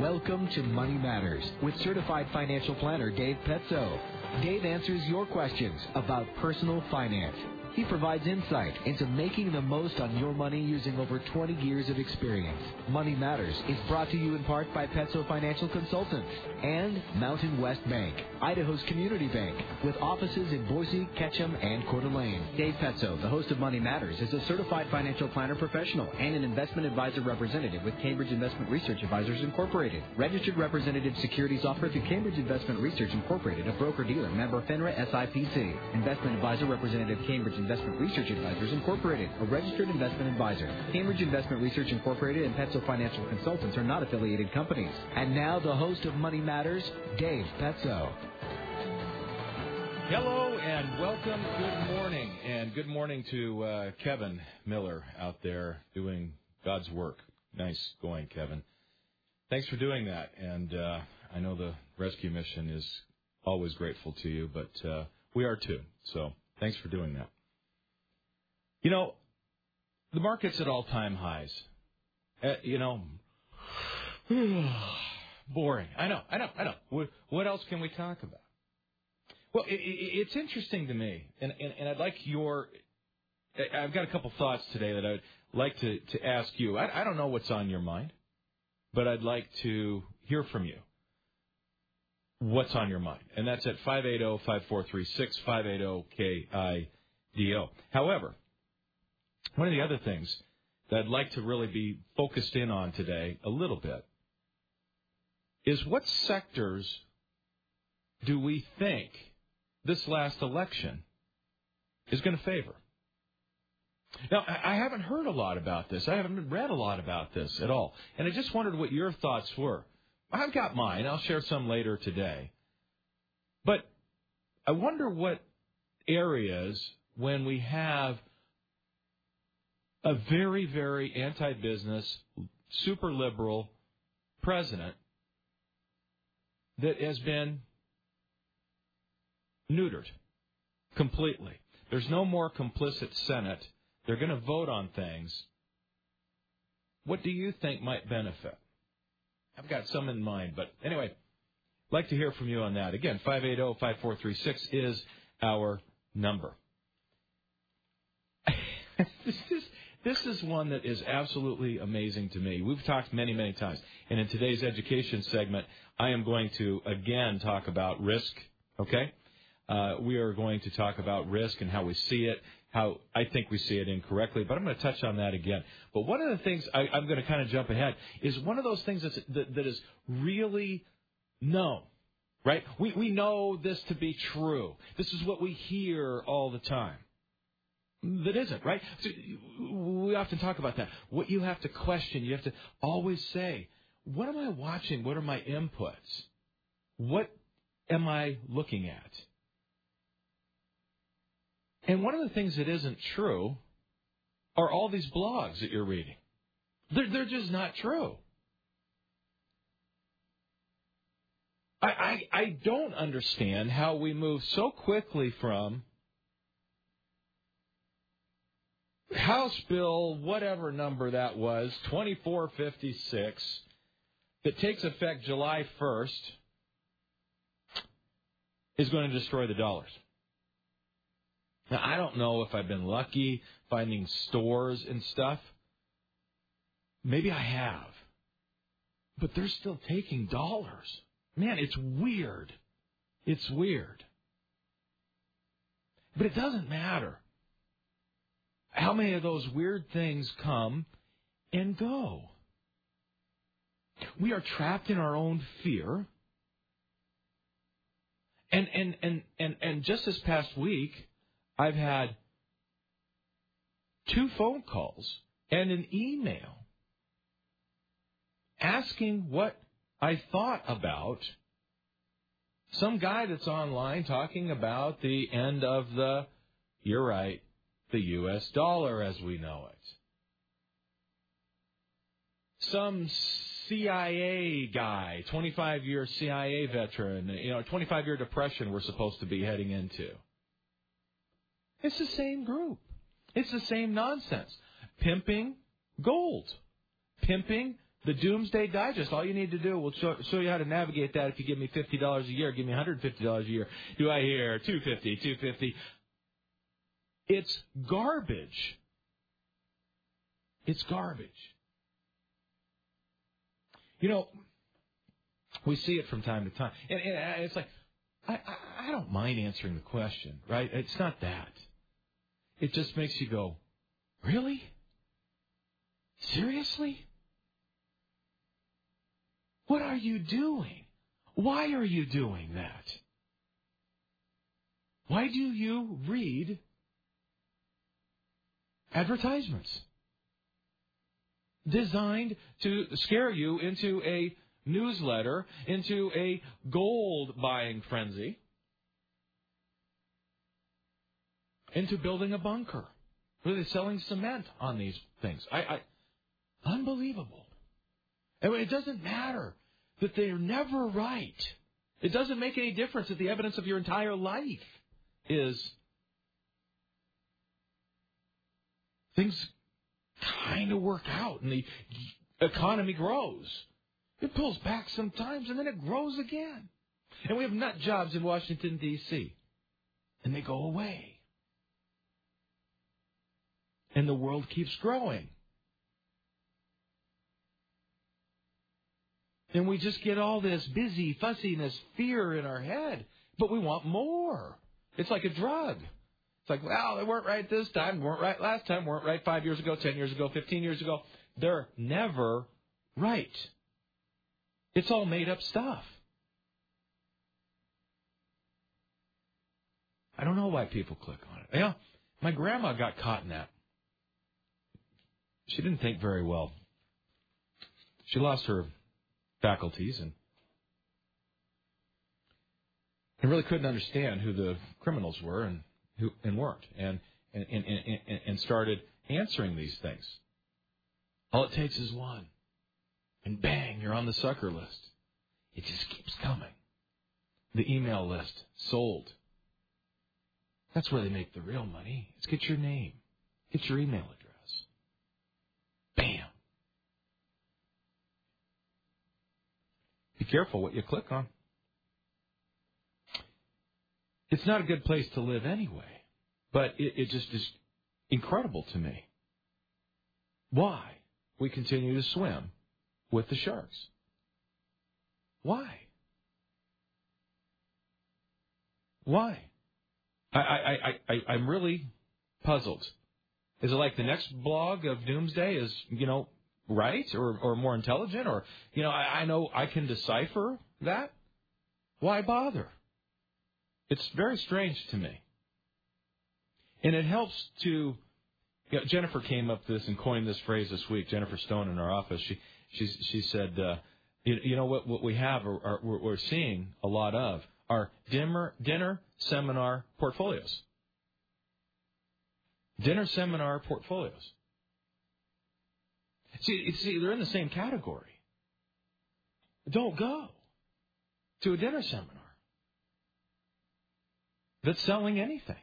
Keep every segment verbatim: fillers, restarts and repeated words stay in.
Welcome to Money Matters with certified financial planner Dave Petzo. Dave answers your questions about personal finance. He provides insight into making the most on your money using over twenty years of experience. Money Matters is brought to you in part by Petzo Financial Consultants and Mountain West Bank, Idaho's community bank, with offices in Boise, Ketchum, and Coeur d'Alene. Dave Petzo, the host of Money Matters, is a certified financial planner professional and an investment advisor representative with Cambridge Investment Research Advisors Incorporated. Registered representative securities offered through Cambridge Investment Research Incorporated, a broker-dealer, member FINRA S I P C. Investment advisor representative Cambridge Investment Research Advisors Incorporated, a registered investment advisor. Cambridge Investment Research Incorporated and Petzo Financial Consultants are not affiliated companies. And now the host of Money Matters, Dave Petzo. Hello and welcome. Good morning. And good morning to uh, Kevin Miller out there doing God's work. Nice going, Kevin. Thanks for doing that. And uh, I know the rescue mission is always grateful to you, but uh, we are too. So thanks for doing that. You know, the market's at all-time highs. Uh, you know, boring. I know, I know, I know. What, what else can we talk about? Well, it, it, it's interesting to me, and, and, and I'd like your... I've got a couple thoughts today that I'd like to, to ask you. I, I don't know what's on your mind, but I'd like to hear from you. What's on your mind? And that's at five eight zero, five four three six, five eight zero, K I D O. However, one of the other things that I'd like to really be focused in on today a little bit is what sectors do we think this last election is going to favor? Now, I haven't heard a lot about this. I haven't read a lot about this at all. And I just wondered what your thoughts were. I've got mine. I'll share some later today. But I wonder what areas, when we have a very, very anti-business, super liberal president that has been neutered completely. There's no more complicit Senate. They're going to vote on things. What do you think might benefit? I've got some in mind, but anyway, I'd like to hear from you on that. Again, five eight zero, five four three six is our number. this is This is one that is absolutely amazing to me. We've talked many, many times. And in today's education segment, I am going to, again, talk about risk, okay? Uh, we are going to talk about risk and how we see it, how I think we see it incorrectly. But I'm going to touch on that again. But one of the things, I, I'm going to kind of jump ahead, is one of those things that's, that, that is really known, right? We, we know this to be true. This is what we hear all the time. That isn't, right? So we often talk about that. What you have to question, you have to always say, what am I watching? What are my inputs? What am I looking at? And one of the things that isn't true are all these blogs that you're reading. They're, they're just not true. I, I, I don't understand how we move so quickly from House Bill, whatever number that was, twenty-four fifty-six, that takes effect July first, is going to destroy the dollars. Now, I don't know if I've been lucky finding stores and stuff. Maybe I have. But they're still taking dollars. Man, it's weird. It's weird. But it doesn't matter. How many of those weird things come and go? We are trapped in our own fear. And and and and, and just this past week, I've had two phone calls and an email asking what I thought about some guy that's online talking about the end of the, you're right, the U S dollar as we know it. Some C I A guy, twenty-five year C I A veteran, you know, twenty-five year depression we're supposed to be heading into. It's the same group. It's the same nonsense. Pimping gold. Pimping The Doomsday Digest, all you need to do, we'll show, show you how to navigate that if you give me fifty dollars a year, give me one hundred fifty dollars a year. Do I hear two hundred fifty dollars, two hundred fifty dollars? It's garbage. It's garbage. You know, we see it from time to time. And, and it's like, I, I, I don't mind answering the question, right? It's not that. It just makes you go, really? Seriously? What are you doing? Why are you doing that? Why do you read advertisements designed to scare you into a newsletter, into a gold-buying frenzy, into building a bunker? Are they selling cement on these things? I, I unbelievable. And it doesn't matter that they're never right. It doesn't make any difference if the evidence of your entire life is things kind of work out and the economy grows. It pulls back sometimes and then it grows again. And we have nut jobs in Washington, D C and they go away. And the world keeps growing. And we just get all this busy fussiness, fear in our head. But we want more. It's like a drug. It's like, well, they weren't right this time, weren't right last time, weren't right five years ago, ten years ago, fifteen years ago. They're never right. It's all made up stuff. I don't know why people click on it. Yeah, my grandma got caught in that. She didn't think very well. She lost her faculties and and really couldn't understand who the criminals were and who and weren't, and and, and and and started answering these things. All it takes is one, and bang, you're on the sucker list. It just keeps coming. The email list sold. That's where they make the real money. It's get your name, get your email address. Bam. Be careful what you click on. It's not a good place to live anyway, but it, it just is incredible to me why we continue to swim with the sharks. Why? Why? I, I, I, I, I'm really puzzled. Is it like the next blog of Doomsday is, you know, right or, or more intelligent? Or, you know, I, I know I can decipher that. Why bother? It's very strange to me. And it helps to, you know, Jennifer came up with this and coined this phrase this week, Jennifer Stone in our office. She she, she said, uh, you, you know, what, what we have, are, are, we're, we're seeing a lot of, are dinner, dinner seminar portfolios. Dinner seminar portfolios. See, see, they're in the same category. Don't go to a dinner seminar that's selling anything.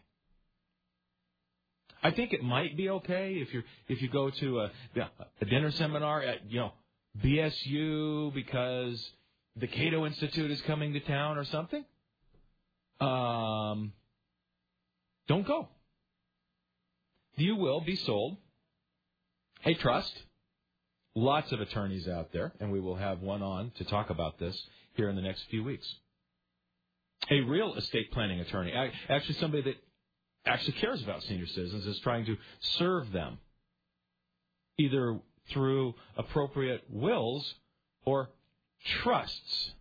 I think it might be okay if you if you go to a, a dinner seminar at, you know, B S U because the Cato Institute is coming to town or something. Um, don't go. You will be sold a trust. Lots of attorneys out there, and we will have one on to talk about this here in the next few weeks. A real estate planning attorney, actually somebody that actually cares about senior citizens, is trying to serve them either through appropriate wills or trusts.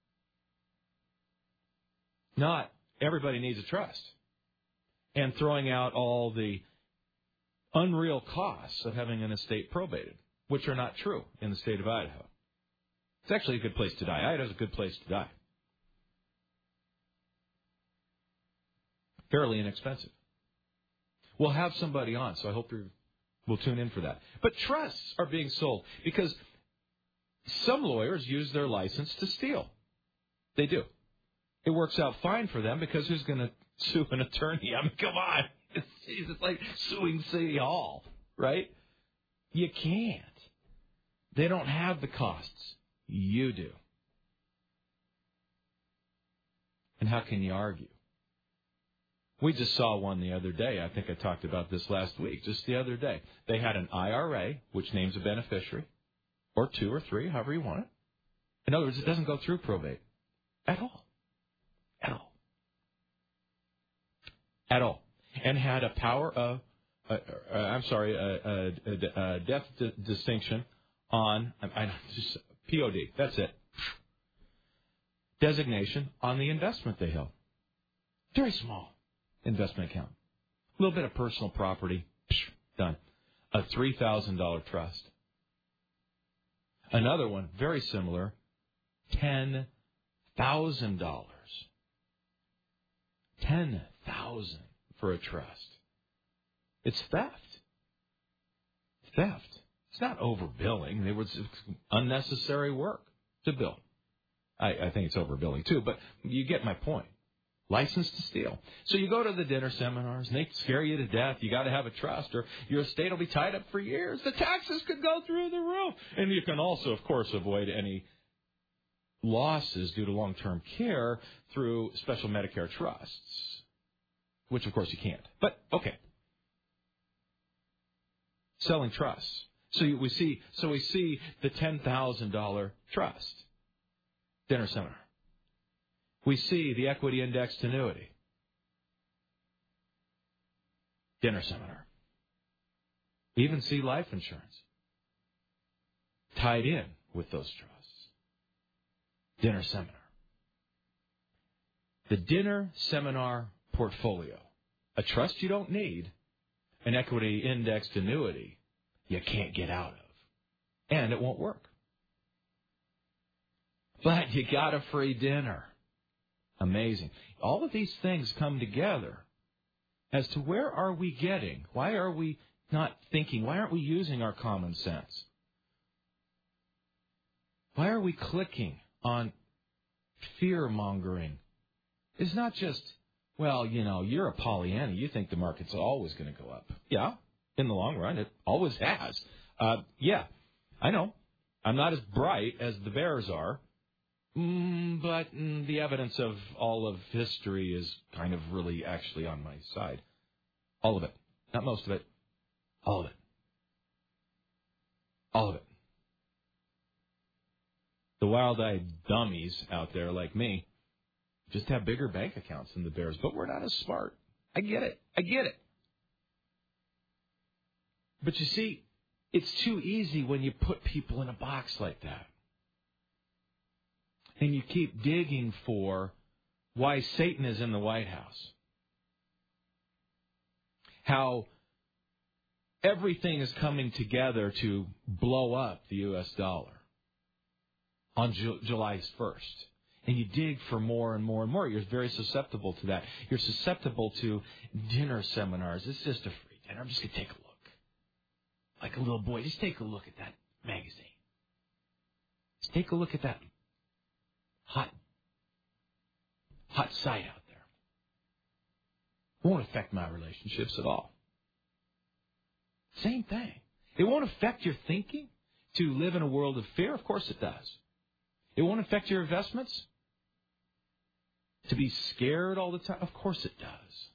Not everybody needs a trust. And throwing out all the unreal costs of having an estate probated, which are not true in the state of Idaho. It's actually a good place to die. Idaho's a good place to die. Fairly inexpensive. We'll have somebody on, so I hope you will tune in for that. But trusts are being sold because some lawyers use their license to steal. They do. It works out fine for them because who's going to sue an attorney? I mean, come on. It's, it's like suing City Hall, right? You can't. They don't have the costs. You do. And how can you argue? We just saw one the other day. I think I talked about this last week, just the other day. They had an I R A, which names a beneficiary, or two or three, however you want it. In other words, it doesn't go through probate at all. At all. At all. And had a power of, uh, uh, I'm sorry, a, a, a, a death d- distinction on, I, I just, P O D, that's it. Designation on the investment they held. Very small investment account. A little bit of personal property. Done. A three thousand dollars trust. Another one, very similar, ten thousand dollars. ten thousand dollars for a trust. It's theft. Theft. It's not overbilling. It was unnecessary work to bill. I, I think it's overbilling too, but you get my point. License to steal. So you go to the dinner seminars, and they scare you to death. You got to have a trust, or your estate will be tied up for years. The taxes could go through the roof. And you can also, of course, avoid any losses due to long-term care through special Medicare trusts, which, of course, you can't. But, okay. Selling trusts. So we see, so we see the ten thousand dollars trust. Dinner seminar. We see the equity indexed annuity. Dinner seminar. We even see life insurance tied in with those trusts. Dinner seminar. The dinner seminar portfolio. A trust you don't need, an equity indexed annuity you can't get out of. And it won't work. But you got a free dinner. Amazing. All of these things come together as to where are we getting? Why are we not thinking? Why aren't we using our common sense? Why are we clicking on fear-mongering? It's not just, well, you know, you're a Pollyanna. You think the market's always going to go up. Yeah, in the long run, it always has. Uh, yeah, I know. I'm not as bright as the bears are. Mm, but mm, the evidence of all of history is kind of really actually on my side. All of it. Not most of it. All of it. All of it. The wild-eyed dummies out there like me just have bigger bank accounts than the bears, but we're not as smart. I get it. I get it. But you see, it's too easy when you put people in a box like that. And you keep digging for why Satan is in the White House. How everything is coming together to blow up the U S dollar on Ju- July first. And you dig for more and more and more. You're very susceptible to that. You're susceptible to dinner seminars. It's just a free dinner. I'm just going to take a look. Like a little boy, just take a look at that magazine. Just take a look at that hot, hot site out there. It won't affect my relationships at all. Same thing. It won't affect your thinking to live in a world of fear. Of course it does. It won't affect your investments to be scared all the time. Of course it does.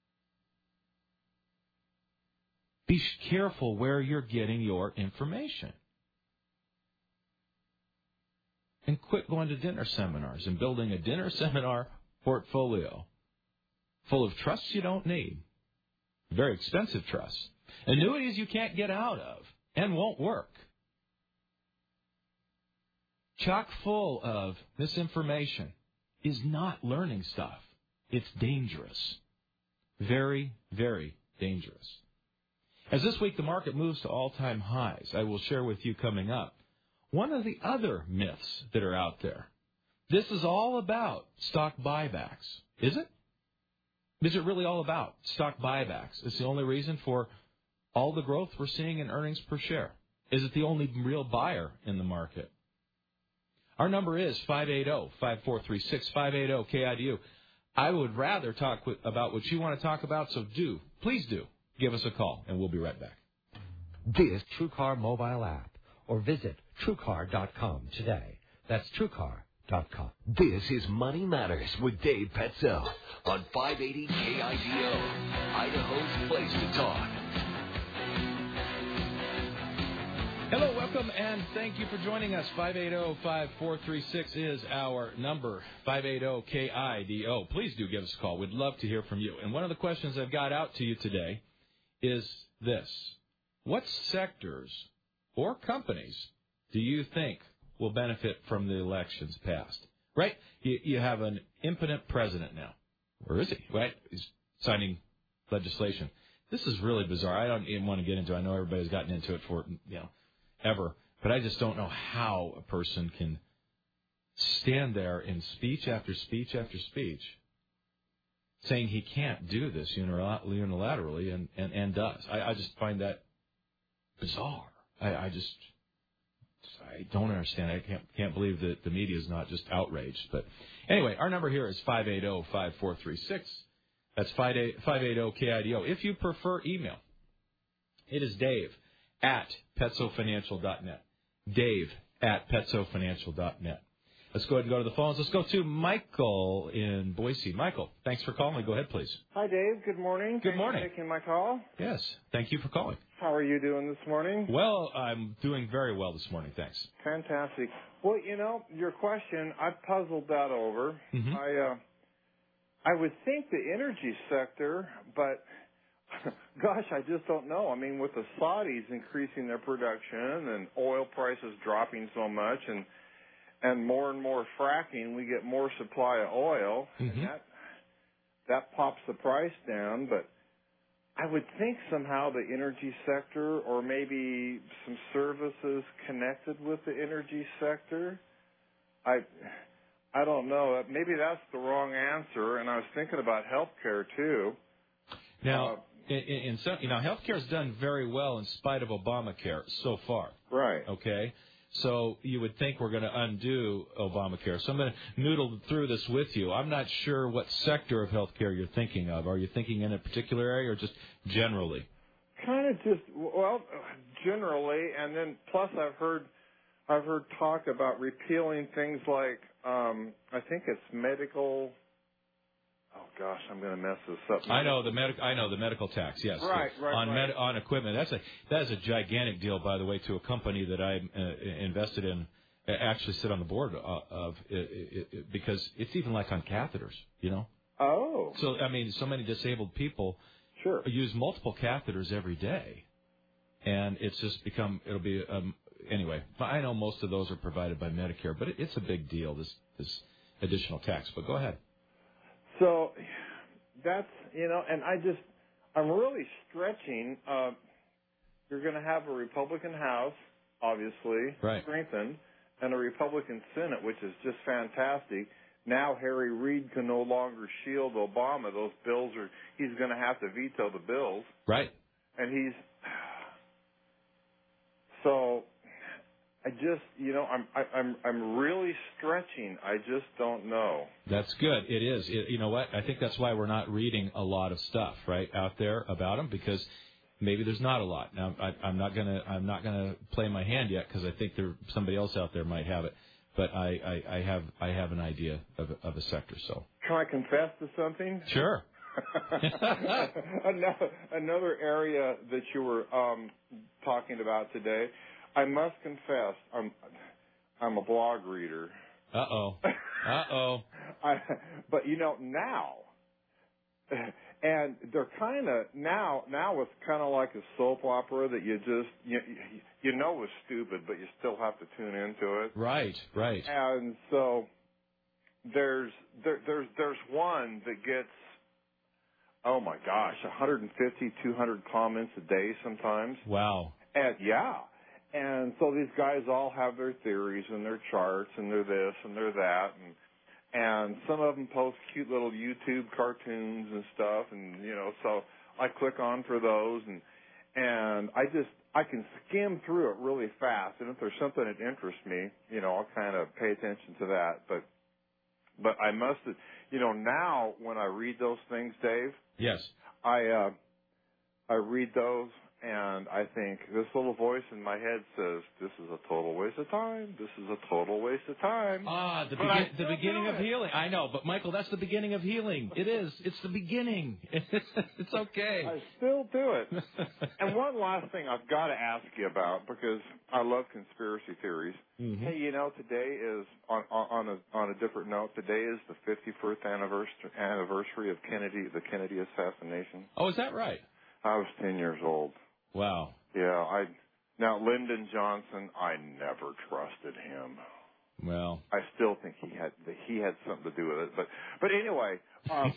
Be careful where you're getting your information. And quit going to dinner seminars and building a dinner seminar portfolio full of trusts you don't need. Very expensive trusts. Annuities you can't get out of and won't work. Chock full of misinformation is not learning stuff. It's dangerous. Very, very dangerous. As this week the market moves to all-time highs, I will share with you coming up one of the other myths that are out there. This is all about stock buybacks. Is it? Is it really all about stock buybacks? It's the only reason for all the growth we're seeing in earnings per share. Is it the only real buyer in the market? Our number is five eight zero, five four three six, five eight zero K I D U. I would rather talk with, about what you want to talk about, so do, please do, give us a call, and we'll be right back. This TrueCar mobile app, or visit TrueCar dot com today. That's TrueCar dot com. This is Money Matters with Dave Petzo on five eighty K I D O, Idaho's place to talk. Hello, welcome, and thank you for joining us. five eight zero, five four three six is our number, five eight zero K I D O. Please do give us a call. We'd love to hear from you. And one of the questions I've got out to you today is this. What sectors or companies do you think will benefit from the elections past? Right? You, you have an impotent president now. Or is he? Right? He's signing legislation. This is really bizarre. I don't even want to get into it. I know everybody's gotten into it for, you know, ever. But I just don't know how a person can stand there in speech after speech after speech saying he can't do this unilaterally and, and, and does. I, I just find that bizarre. I, I just... I don't understand. I can't can't believe that the media is not just outraged. But anyway, our number here is five eight zero, five four three six. That's five eight zero K I D O. If you prefer email, it is Dave at petso financial dot net. Dave at petso financial dot net. Let's go ahead and go to the phones. Let's go to Michael in Boise. Michael, thanks for calling. Go ahead, please. Hi, Dave. Good morning. Good Thanks morning. for taking my call. Yes. Thank you for calling. How are you doing this morning? Well, I'm doing very well this morning. Thanks. Fantastic. Well, you know, your question, I puzzled that over. Mm-hmm. I uh, I would think the energy sector, but gosh, I just don't know. I mean, with the Saudis increasing their production and oil prices dropping so much and and more and more fracking, we get more supply of oil, mm-hmm. and that that pops the price down. But I would think somehow the energy sector, or maybe some services connected with the energy sector. I I don't know. Maybe that's the wrong answer. And I was thinking about healthcare too. Now, uh, in, in some, you know, healthcare has done very well in spite of Obamacare so far. Right. Okay. So you would think we're going to undo Obamacare. So I'm going to noodle through this with you. I'm not sure what sector of healthcare you're thinking of. Are you thinking in a particular area or just generally? Kind of just, well, generally, and then plus I've heard I've heard talk about repealing things like, um, I think it's medical. Oh gosh, I'm going to mess this up. I know the medical. I know the medical tax. Yes, right, right, on right. Med- on equipment. That's a that is a gigantic deal, by the way, to a company that I uh, invested in. Actually, sit on the board of, of it, it, it, because it's even like on catheters. You know. Oh. So I mean, so many disabled people sure use multiple catheters every day, and it's just become. It'll be um, anyway. I know most of those are provided by Medicare, but it, it's a big deal. This this additional tax. But go ahead. So that's, you know, and I just, I'm really stretching. Uh, you're going to have a Republican House, obviously, right. strengthened, and a Republican Senate, which is just fantastic. Now Harry Reid can no longer shield Obama. Those bills are, he's going to have to veto the bills. Right. And he's, so I just, you know, I'm I, I'm I'm really stretching. I just don't know. That's good. It is. It, you know what? I think that's why we're not reading a lot of stuff right out there about them, because maybe there's not a lot. Now, I, I'm not gonna I'm not gonna play my hand yet, because I think there somebody else out there might have it. But I, I, I have I have an idea of of a sector. So can I confess to something? Sure. another, another area that you were um, talking about today. I must confess, I'm I'm a blog reader. Uh oh. Uh oh. But you know now, and they're kind of now now it's kind of like a soap opera that you just you you know is stupid, but you still have to tune into it. Right. Right. And so there's there, there's there's one that gets, oh my gosh, one fifty, two hundred comments a day sometimes. Wow. And yeah. And so these guys all have their theories and their charts and they're this and they're that, and and some of them post cute little YouTube cartoons and stuff, and you know, so I click on for those, and and I just I can skim through it really fast, and if there's something that interests me, you know, I'll kind of pay attention to that. But but I must, you know, now when I read those things, Dave, yes, I uh, I read those. and I think this little voice in my head says, "This is a total waste of time. This is a total waste of time." Ah, the, But begin- I the still beginning do of it. healing. I know, but Michael, that's the beginning of healing. It is. It's the beginning. It's okay. I still do it. And one last thing I've got to ask you about, because I love conspiracy theories. Mm-hmm. Hey, you know, today is, on, on, a, on a different note, today is the fifty-first anniversary, anniversary of Kennedy, the Kennedy assassination. Oh, is that right? I was ten years old. Wow. Yeah, I now Lyndon Johnson, I never trusted him. Well, I still think he had he had something to do with it, but but anyway, um,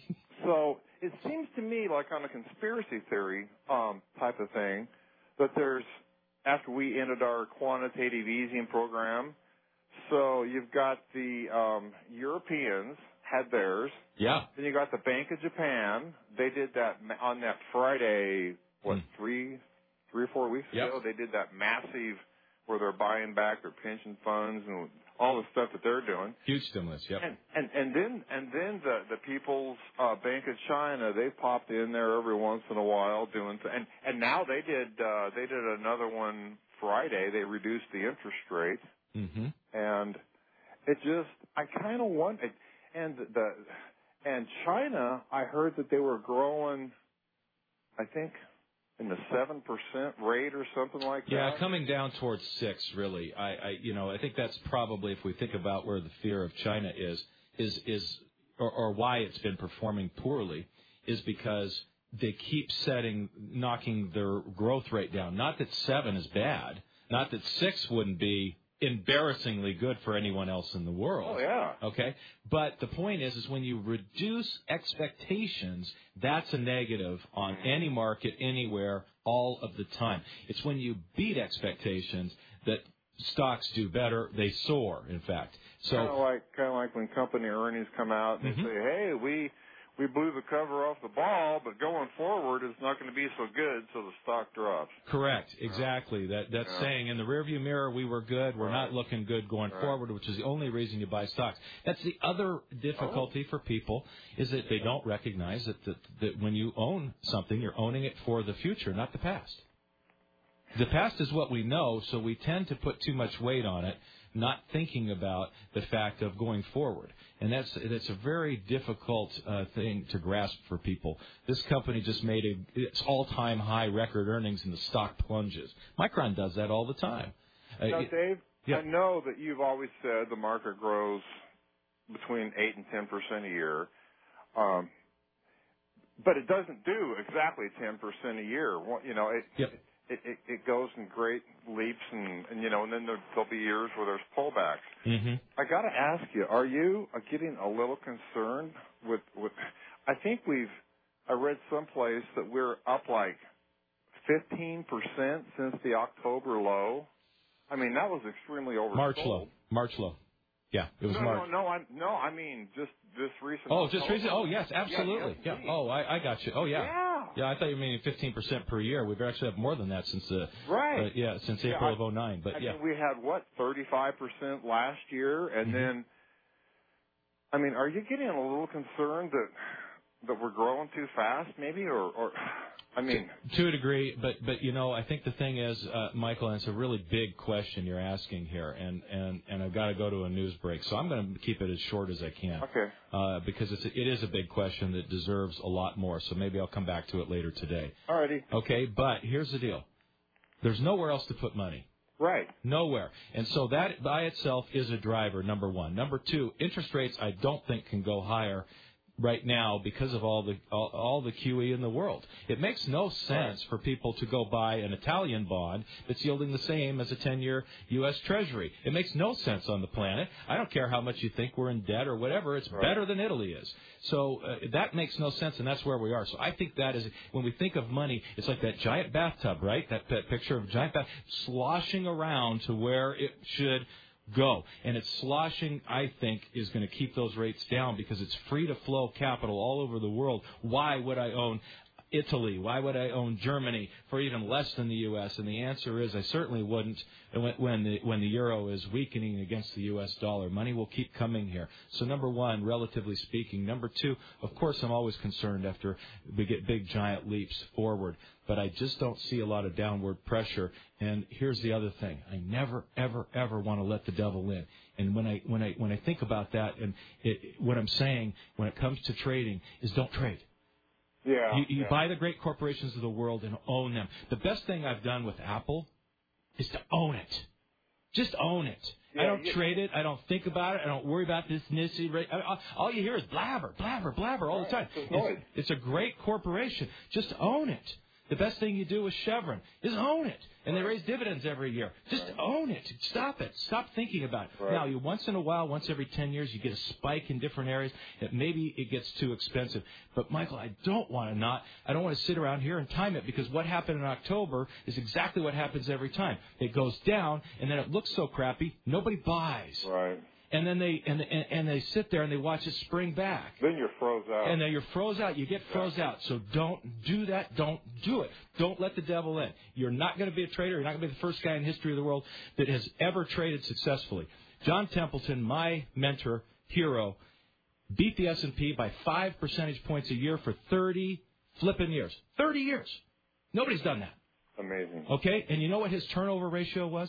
so it seems to me like on a conspiracy theory um, type of thing that there's, after we ended our quantitative easing program, so you've got the um, Europeans had theirs. yeah. Then you got the Bank of Japan. They did that ma- on that Friday. What Mm. three, three or four weeks Yep. ago? They did that massive where they're buying back their pension funds and all the stuff that they're doing. Huge stimulus. Yep. And and and then and then the the People's uh, Bank of China, they popped in there every once in a while doing th- and and now they did uh, they did another one Friday. They reduced the interest rate, Mm-hmm. and it just I kind of want it. And the and China, I heard that they were growing, I think, in the seven percent rate or something like Yeah, that. coming down towards six, really. I, I, you know, I think that's probably, if we think about where the fear of China is, is, is, or, or why it's been performing poorly, is because they keep setting, knocking their growth rate down. Not that seven is bad, not that six wouldn't be embarrassingly good for anyone else in the world. Oh yeah. Okay, but the point is, is when you reduce expectations, that's a negative on any market, anywhere, all of the time. It's when you beat expectations that stocks do better; they soar. In fact, so Kind of like kind of like when company earnings come out and Mm-hmm. they say, "Hey, we we blew the cover off the ball, but going forward, it's not going to be so good, so the stock drops." correct, exactly. That that's Yeah. saying in the rearview mirror we were good. We're Right. not looking good going Right. forward, which is the only reason you buy stocks. That's the other difficulty for people, is that they don't recognize that, that that when you own something, you're owning it for the future, not the past. The past is what we know, so we tend to put too much weight on it, not thinking about the fact of going forward. And that's that's a very difficult uh, thing to grasp for people. This company just made a, its all-time high record earnings, and the stock plunges. Micron does that all the time. Uh, Now, it- Dave, yeah. I know that you've always said the market grows between eight and ten percent a year, um, but it doesn't do exactly ten percent a year. What- You know, it, Yep. it it it goes in great leaps, and, and you know, and then there, there'll be years where there's pullbacks. Mm-hmm. I got to ask you, are you uh, getting a little concerned with with? I think we've. I read someplace that we're up like fifteen percent since the October low. I mean, that was extremely oversold. March low. March low. Yeah, it was no, March. no, no, I no, I mean just this recent. Oh, just October. recent. Oh, yes, absolutely. Yeah, Yeah. yes, Oh, I, I got you. Oh, yeah. Yeah. Yeah, I thought you were meaning fifteen percent per year. We've actually had more than that since uh, Right. uh, yeah, since Yeah, April I- of oh nine. But I yeah. mean, we had what thirty-five percent last year, and Mhm. then. I mean, are you getting a little concerned that that we're growing too fast, maybe, or, or I mean, To a degree, but but you know, I think the thing is, uh, Michael, and it's a really big question you're asking here, and and and I've got to go to a news break, so I'm going to keep it as short as I can, okay, uh, because it's a, it is a big question that deserves a lot more. So maybe I'll come back to it later today. alrighty, Okay, but here's the deal: there's nowhere else to put money. right, Nowhere. And so that by itself is a driver, number one. Number two, interest rates I don't think can go higher right now because of all the all, all the Q E in the world. It makes no sense for people to go buy an Italian bond that's yielding the same as a ten-year U S Treasury. It makes no sense on the planet. I don't care how much you think we're in debt or whatever. It's Right. better than Italy is. So uh, that makes no sense, and that's where we are. So I think that is, when we think of money, it's like that giant bathtub, right? That, that picture of a giant bath sloshing around to where it should go. And it's sloshing, I think, is going to keep those rates down because it's free to flow capital all over the world. Why would I own Italy? Why would I own Germany for even less than the U S? And the answer is I certainly wouldn't when, when the when the euro is weakening against the U S dollar. Money will keep coming here. So number one, relatively speaking. Number two, of course, I'm always concerned after we get big giant leaps forward, but I just don't see a lot of downward pressure. And here's the other thing: I never, ever, ever want to let the devil in. And when I when I when I think about that, and it, what I'm saying when it comes to trading is don't trade. Yeah. You, you yeah. buy the great corporations of the world and own them. The best thing I've done with Apple is to own it. Just own it. Yeah, I don't yeah. trade it. I don't think about it. I don't worry about this nitty. Right? All you hear is blabber, blabber, blabber all right. the time. It's, It's, it's a great corporation. Just own it. The best thing you do with Chevron is own it. And they raise dividends every year. Just right. own it. Stop it. Stop thinking about it. Right. Now, you once in a while, once every ten years, you get a spike in different areas. That maybe it gets too expensive. But, Michael, I don't want to not. I don't want to sit around here and time it, because what happened in October is exactly what happens every time. It goes down, and then it looks so crappy, nobody buys. Right. And then they and, and and they sit there and they watch it spring back. Then you're froze out. And then you're froze out. You get froze out. So don't do that. Don't do it. Don't let the devil in. You're not going to be a trader. You're not going to be the first guy in history of the world that has ever traded successfully. John Templeton, my mentor, hero, beat the S and P by five percentage points a year for thirty flipping years. thirty years. Nobody's done that. Amazing. Okay? And you know what his turnover ratio was?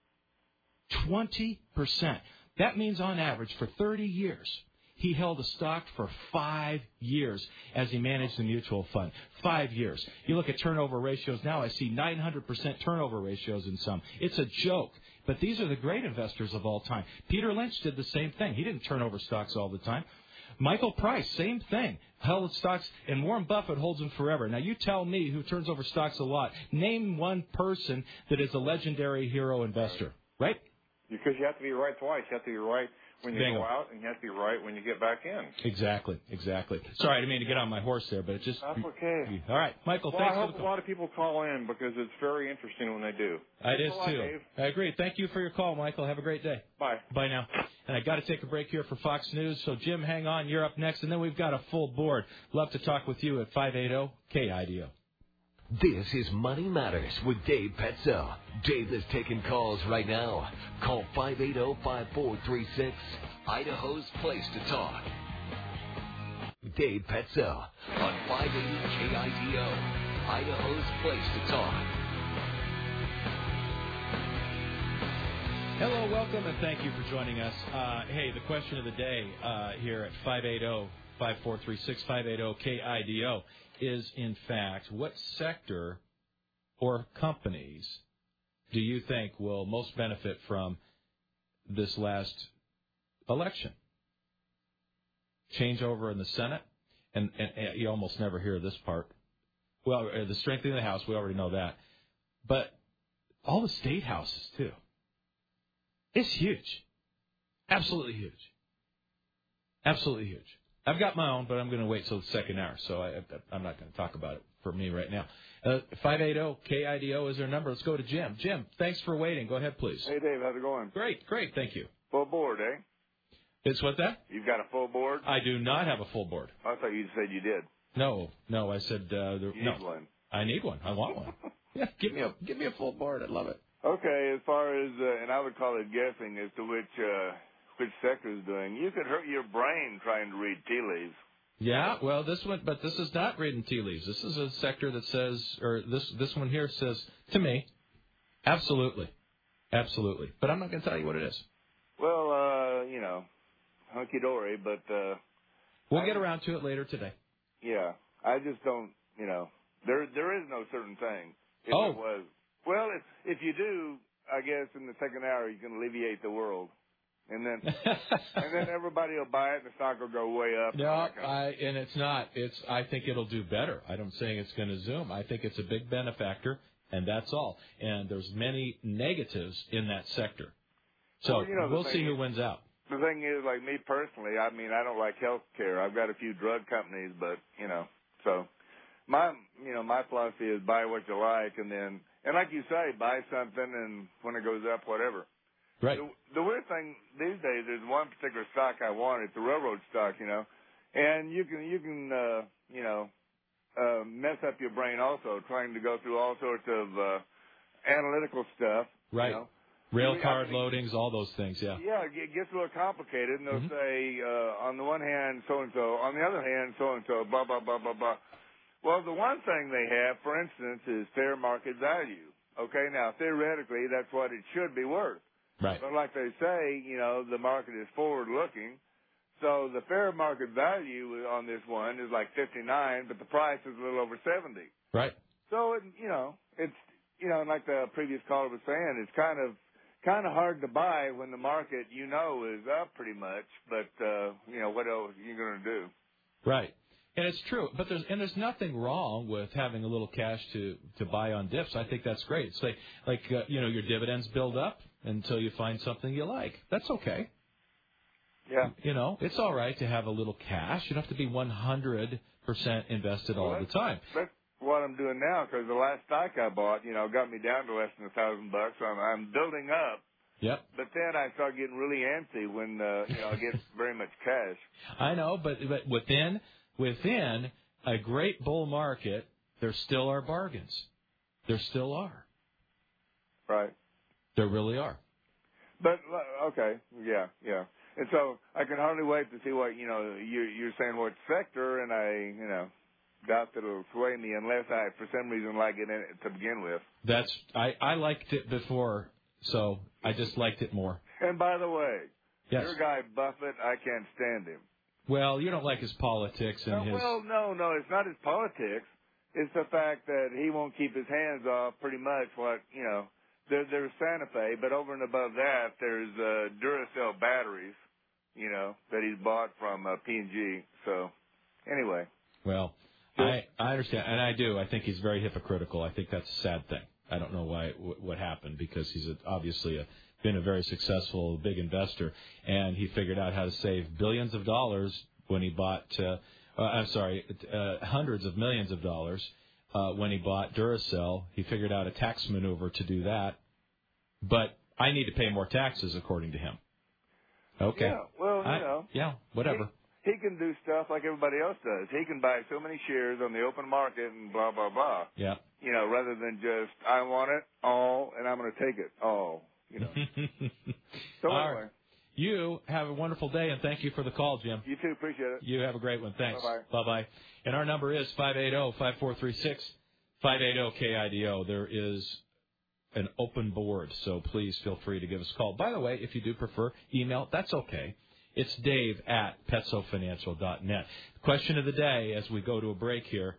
twenty percent. That means on average for thirty years, he held a stock for five years as he managed the mutual fund. Five years. You look at turnover ratios now, I see nine hundred percent turnover ratios in some. It's a joke. But these are the great investors of all time. Peter Lynch did the same thing. He didn't turn over stocks all the time. Michael Price, same thing. Held stocks, and Warren Buffett holds them forever. Now, you tell me, who turns over stocks a lot, name one person that is a legendary hero investor, right? Because you have to be right twice. You have to be right when you Bingo. go out, and you have to be right when you get back in. Exactly, exactly. Sorry, I didn't mean to get on my horse there, but it just... That's okay. All right, Michael, Well, thanks I for hope the a call. lot of people call in, because it's very interesting when they do. It is, Thanks a lot, too. Dave. I agree. Thank you for your call, Michael. Have a great day. Bye. Bye now. And I got to take a break here for Fox News. So, Jim, hang on. You're up next. And then we've got a full board. Love to talk with you at five eighty K I D O. This is Money Matters with Dave Petzo. Dave is taking calls right now. Call five eight zero, five four three six, Idaho's place to talk. Dave Petzo on five eighty K I D O, Idaho's place to talk. Hello, welcome, and thank you for joining us. Uh, hey, the question of the day uh, here at five eighty, five four three six, five eighty K I D O is, in fact, what sector or companies do you think will most benefit from this last election? Changeover in the Senate, and, and, and you almost never hear this part. Well, uh, the strengthening of the House, we already know that. But all the state houses, too. It's huge. Absolutely huge. Absolutely huge. I've got my own, but I'm going to wait till the second hour, so I, I'm not going to talk about it for me right now. Uh, five eighty K I D O is their number. Let's go to Jim. Jim, thanks for waiting. Go ahead, please. Hey, Dave, how's it going? Great, great. Thank you. Full board, eh? It's what that? You've got a full board? I do not have a full board. I thought you said you did. No, no. I said uh, there, You no. need one. I need one. I want one. Yeah, give me a give me a full board. I'd love it. Okay, as far as, uh, and I would call it guessing as to which uh, which sector is doing, you could hurt your brain trying to read tea leaves. Yeah, well, this one, but this is not reading tea leaves. This is a sector that says, or this this one here says to me, absolutely, absolutely. But I'm not going to tell you what it is. Well, uh, you know, hunky dory, but uh, We'll I, get around to it later today. Yeah, I just don't, you know, there there is no certain thing. If Oh. it was, well, if if you do, I guess in the second hour you can alleviate the world. And then, and then everybody will buy it, and the stock will go way up. No, I, and it's not. It's. I think it'll do better. I'm saying it's going to zoom. I think it's a big benefactor, and that's all. And there's many negatives in that sector. So Well, you know, the we'll thing see who is- wins out. The thing is, like me personally, I mean, I don't like health care. I've got a few drug companies, but you know, so my, you know, my philosophy is buy what you like, and then, and like you say, buy something, and when it goes up, whatever. Right. The, the weird thing these days, there's one particular stock I want. It's the railroad stock, you know, and you can you can uh, you know uh, mess up your brain also, trying to go through all sorts of uh, analytical stuff. Right. You know? Rail I card mean, loadings, all those things, yeah. Yeah, it gets a little complicated, and they'll Mm-hmm. say, uh, on the one hand, so-and-so, on the other hand, so-and-so, blah, blah, blah, blah, blah. Well, the one thing they have, for instance, is fair market value. Okay, now, theoretically, that's what it should be worth. Right. But like they say, you know, the market is forward-looking. So the fair market value on this one is like fifty-nine, but the price is a little over seventy. Right. So, it, you know, it's, you know, like the previous caller was saying, it's kind of kind of hard to buy when the market, you know, is up pretty much. But, uh, you know, what else are you going to do? Right. And it's true. But there's and there's nothing wrong with having a little cash to, to buy on dips. I think that's great. It's like, like uh, you know, your dividends build up until you find something you like. That's okay. Yeah. You know, it's all right to have a little cash. You don't have to be one hundred percent invested all well, the time. That's what I'm doing now, because the last stock I bought, you know, got me down to less than a thousand bucks. So I'm, I'm building up. Yep. But then I start getting really antsy when, uh, you know, I get very much cash. I know, but, but within within a great bull market, there still are bargains. There still are. Right. There really are. But, okay, yeah, yeah. And so I can hardly wait to see what, you know, you're, you're saying what sector, and I, you know, doubt that it'll sway me unless I, for some reason, like it in it to begin with. That's I, I liked it before, so I just liked it more. And by the way, yes. your guy Buffett, I can't stand him. Well, you don't like his politics and no, his... Well, no, no, it's not his politics. It's the fact that he won't keep his hands off pretty much what, you know, there, there's Santa Fe, but over and above that, there's uh, Duracell batteries, you know, that he's bought from uh, P and G. So, anyway. Well, I, I understand, and I do. I think he's very hypocritical. I think that's a sad thing. I don't know why w- what happened, because he's a, obviously a, been a very successful big investor, and he figured out how to save billions of dollars when he bought, uh, uh, I'm sorry, uh, hundreds of millions of dollars uh, when he bought Duracell. He figured out a tax maneuver to do that, but I need to pay more taxes, according to him. Okay. Yeah, well, you I, know. Yeah, whatever. He, he can do stuff like everybody else does. He can buy so many shares on the open market and blah, blah, blah. Yeah. You know, rather than just, I want it all, and I'm going to take it all, you know. So all anyway. Right. You have a wonderful day, and thank you for the call, Jim. You too. Appreciate it. You have a great one. Thanks. Bye-bye. Bye-bye. And our number is five eight zero, five four three six, five eight zero K I D O. There is an open board, so please feel free to give us a call. By the way, if you do prefer email, that's okay. It's Dave at petso financial dot net. Question of the day as we go to a break here.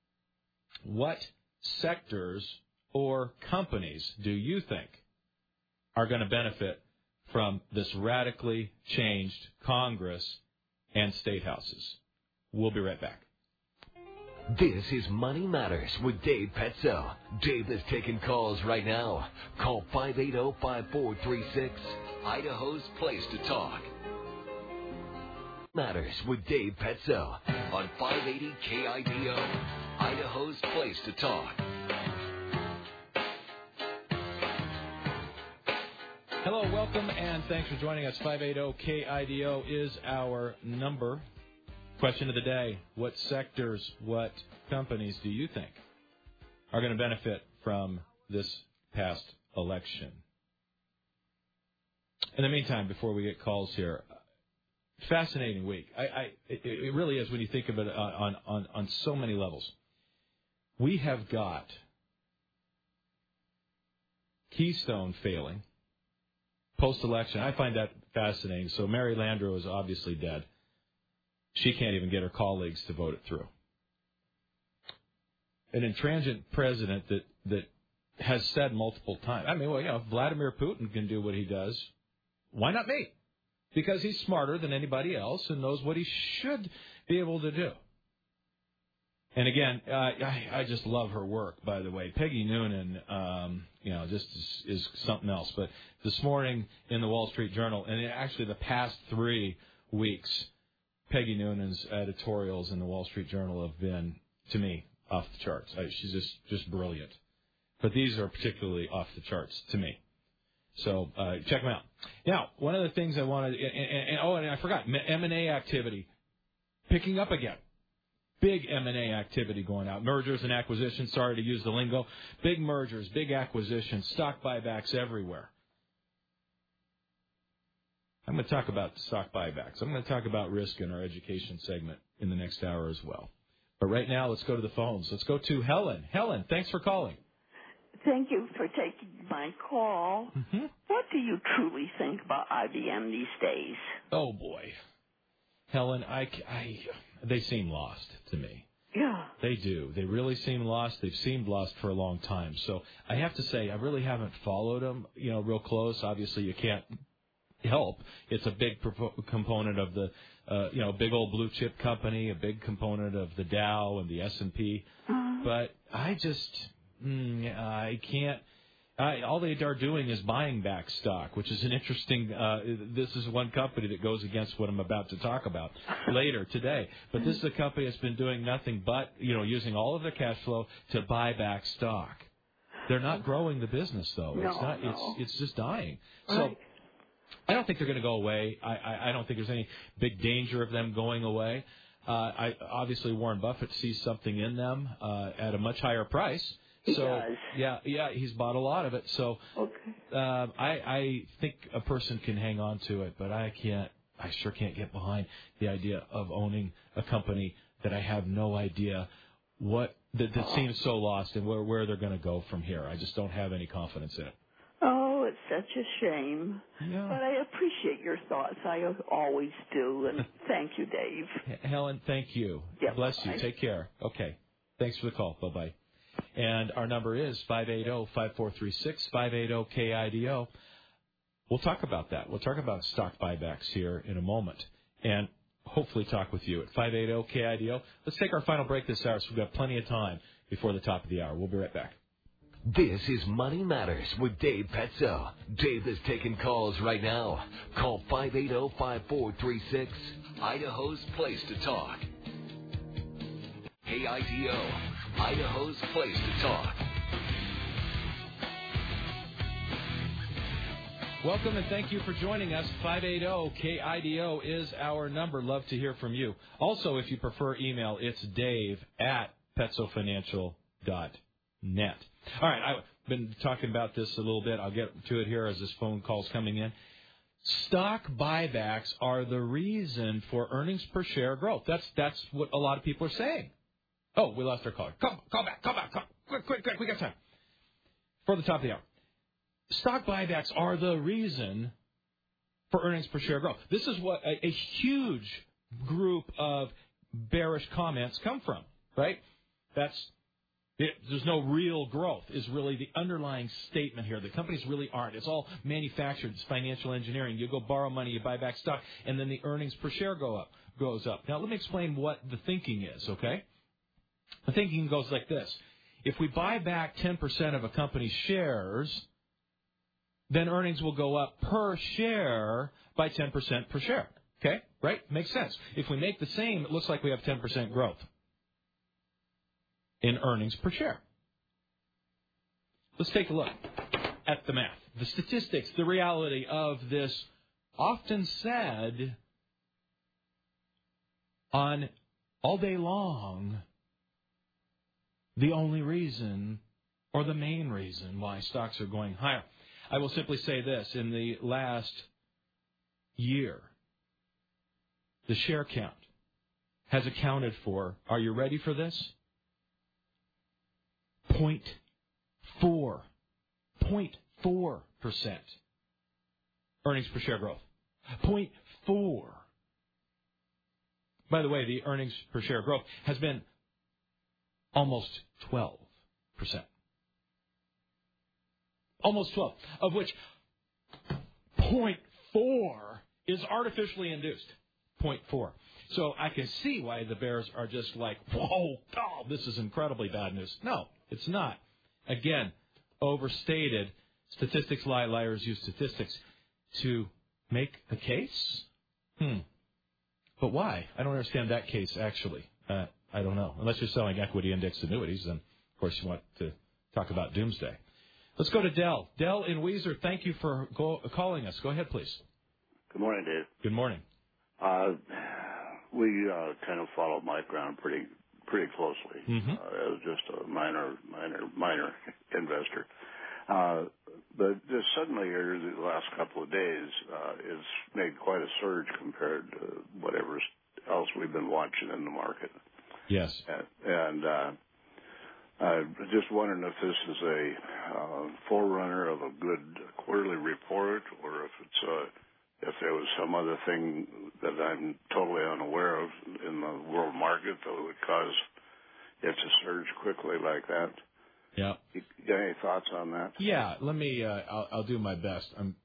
What sectors or companies do you think are going to benefit from this radically changed Congress and state houses? We'll be right back. This is Money Matters with Dave Petso. Dave is taking calls right now. Call five eight zero, five four three six, Idaho's place to talk. Matters with Dave Petso on five eighty K I D O, Idaho's place to talk. Hello, welcome, and thanks for joining us. five eight zero K I D O is our number. Question of the day, what sectors, what companies do you think are going to benefit from this past election? In the meantime, before we get calls here, fascinating week. I, I it, it really is when you think of it on, on, on so many levels. We have got Keystone failing. Post-election, I find that fascinating. So Mary Landrieu is obviously dead. She can't even get her colleagues to vote it through. An intransigent president that, that has said multiple times, I mean, well, you know, if Vladimir Putin can do what he does, why not me? Because he's smarter than anybody else and knows what he should be able to do. And again, uh, I, I just love her work, by the way. Peggy Noonan, um, you know, just is, is something else. But this morning in the Wall Street Journal, and actually the past three weeks, Peggy Noonan's editorials in the Wall Street Journal have been, to me, off the charts. I, she's just, just brilliant. But these are particularly off the charts to me. So uh, check them out. Now, one of the things I wanted, and, and, and oh, and I forgot, M and A activity picking up again. big M and A activity going out. Mergers and acquisitions, sorry to use the lingo. Big mergers, big acquisitions, stock buybacks everywhere. I'm going to talk about stock buybacks. I'm going to talk about risk in our education segment in the next hour as well. But right now, let's go to the phones. Let's go to Helen. Helen, thanks for calling. Thank you for taking my call. Mm-hmm. What do you truly think about I B M these days? Oh, boy. Helen, I, I, they seem lost to me. Yeah. They do. They really seem lost. They've seemed lost for a long time. So I have to say, I really haven't followed them, you know, real close. Obviously, you can't help. It's a big pro- component of the, uh, you know, big old blue chip company, a big component of the Dow and the S and P. Uh-huh. But I just, mm, I can't. I, all they are doing is buying back stock, which is an interesting. Uh, this is one company that goes against what I'm about to talk about later today. But this is a company that's been doing nothing but, you know, using all of their cash flow to buy back stock. They're not growing the business though. No, it's not. no. It's it's just dying. So. Right. I don't think they're going to go away. I, I, I don't think there's any big danger of them going away. Uh, I, obviously, Warren Buffett sees something in them uh, at a much higher price. He so, does. Yeah, yeah, he's bought a lot of it. So, okay. uh, I, I think a person can hang on to it, but I can't. I sure can't get behind the idea of owning a company that I have no idea what that, that seems so lost and where where they're going to go from here. I just don't have any confidence in it. Oh, it's such a shame. Yeah. But I appreciate your thoughts. I always do. And thank you, Dave. Helen, thank you. Yeah, Bless bye-bye. you. Take care. Okay. Thanks for the call. Bye-bye. And our number is five eight zero, five four three six, five eight zero, K I D O. We'll talk about that. We'll talk about stock buybacks here in a moment. And hopefully talk with you at five eight zero, K I D O. Let's take our final break this hour so we've got plenty of time before the top of the hour. We'll be right back. This is Money Matters with Dave Petzo. Dave is taking calls right now. Call five eight zero, five four three six, Idaho's place to talk. K I D O, Idaho's place to talk. Welcome and thank you for joining us. five eight zero, K I D O is our number. Love to hear from you. Also, if you prefer email, it's dave at petzofinancial dot net. All right, I've been talking about this a little bit. I'll get to it here as this phone call's coming in. Stock buybacks are the reason for earnings per share growth. That's that's what a lot of people are saying. Oh, we lost our caller. Call, call back, call back, call. Quick, quick, quick, we got time. For the top of the hour. Stock buybacks are the reason for earnings per share growth. This is what a, a huge group of bearish comments come from, right? That's It, there's no real growth is really the underlying statement here. The companies really aren't. It's all manufactured. It's financial engineering. You go borrow money, you buy back stock, and then the earnings per share go up, goes up. Now, let me explain what the thinking is, okay? The thinking goes like this. If we buy back ten percent of a company's shares, then earnings will go up per share by ten percent per share, okay? Right? Makes sense. If we make the same, it looks like we have ten percent growth in earnings per share. Let's take a look at the math, the statistics, the reality of this often said on all day long, the only reason or the main reason why stocks are going higher. I will simply say this. In the last year, the share count has accounted for, are you ready for this? zero point four, zero point four percent earnings per share growth. zero point four. By the way, the earnings per share growth has been almost twelve percent. Almost twelve, of which zero point four is artificially induced. zero point four. So I can see why the bears are just like, whoa, oh, this is incredibly bad news. No, it's not. Again, overstated. Statistics lie, liars use statistics to make a case? Hmm. But why? I don't understand that case, actually. Uh, I don't know. Unless you're selling equity index annuities, then, of course, you want to talk about doomsday. Let's go to Dell. Dell in Weiser, thank you for go- calling us. Go ahead, please. Good morning, Dave. Good morning. Uh, we uh, kind of follow Mike around pretty pretty closely mm-hmm. uh, as just a minor, minor, minor investor. Uh, but just suddenly here, the last couple of days, uh, it's made quite a surge compared to whatever else we've been watching in the market. Yes. And, and uh, I'm just wondering if this is a uh, forerunner of a good quarterly report, or if it's a if there was some other thing that I'm totally unaware of in the world market that would cause it to surge quickly like that. Yeah. You got any thoughts on that? Yeah. Let me. Uh, I'll, I'll do my best. I'm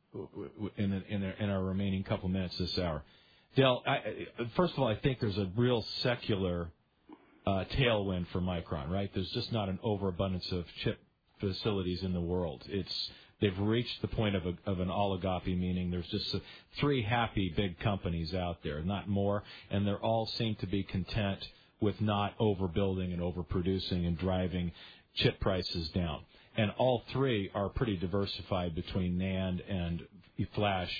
in in, in our remaining couple minutes this hour. Dale, I, first of all, I think there's a real secular uh, tailwind for Micron. Right? There's just not an overabundance of chip facilities in the world. It's They've reached the point of, a, of an oligopoly, meaning there's just a, three happy big companies out there, not more, and they all seem to be content with not overbuilding and overproducing and driving chip prices down. And all three are pretty diversified between NAND and flash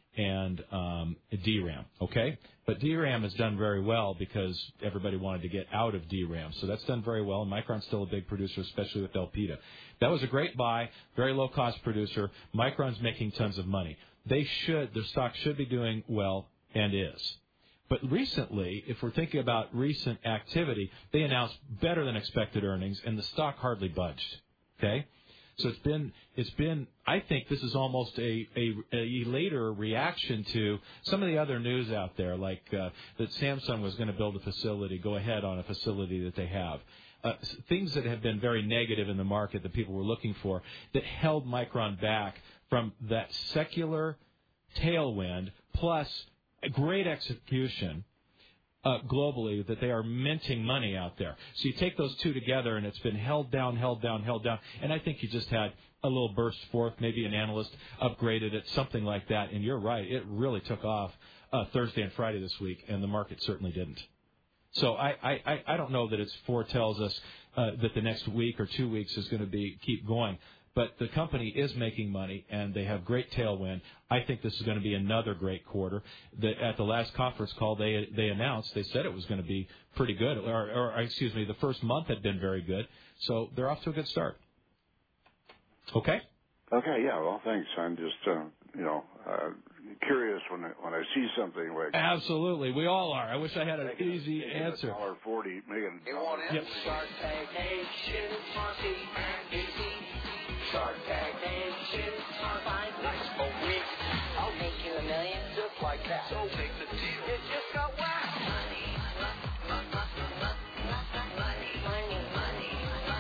and um, D RAM, okay? But D RAM has done very well because everybody wanted to get out of D RAM. So that's done very well, and Micron's still a big producer, especially with Elpida. That was a great buy, very low-cost producer. Micron's making tons of money. They should, their stock should be doing well, and is. But recently, if we're thinking about recent activity, they announced better than expected earnings, and the stock hardly budged, okay? So it's been, it's been. I think this is almost a, a, a later reaction to some of the other news out there, like uh, that Samsung was going to build a facility, go ahead on a facility that they have. Uh, things that have been very negative in the market that people were looking for that held Micron back from that secular tailwind plus a great execution Uh, globally, that they are minting money out there. So you take those two together, and it's been held down, held down, held down. And I think you just had a little burst forth. Maybe an analyst upgraded it, something like that. And you're right, it really took off uh, Thursday and Friday this week, and the market certainly didn't. So I, I, I don't know that it foretells us uh, that the next week or two weeks is going to be keep going. But the company is making money, and they have great tailwind. I think this is going to be another great quarter. The, at the last conference call, they they announced, they said it was going to be pretty good. Or, or, excuse me, the first month had been very good. So they're off to a good start. Okay? Okay, yeah, well, thanks. I'm just, uh, you know, uh, curious when I, when I see something like... Absolutely. We all are. I wish I had an making easy a, answer. one dollar forty, making... You want it? Yep. Shark Tank Nation, Monty, and easy. Shark Tank Nation, find nice for week. I'll make you a million just like that. So take the deal. It just got whacked. Money, money, money, money,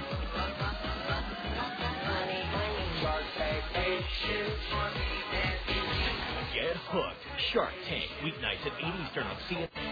money, money. Shark Tank Nation, Monty and Easy. Get hooked. Shark Tank, weeknights at eight Eastern on C N N.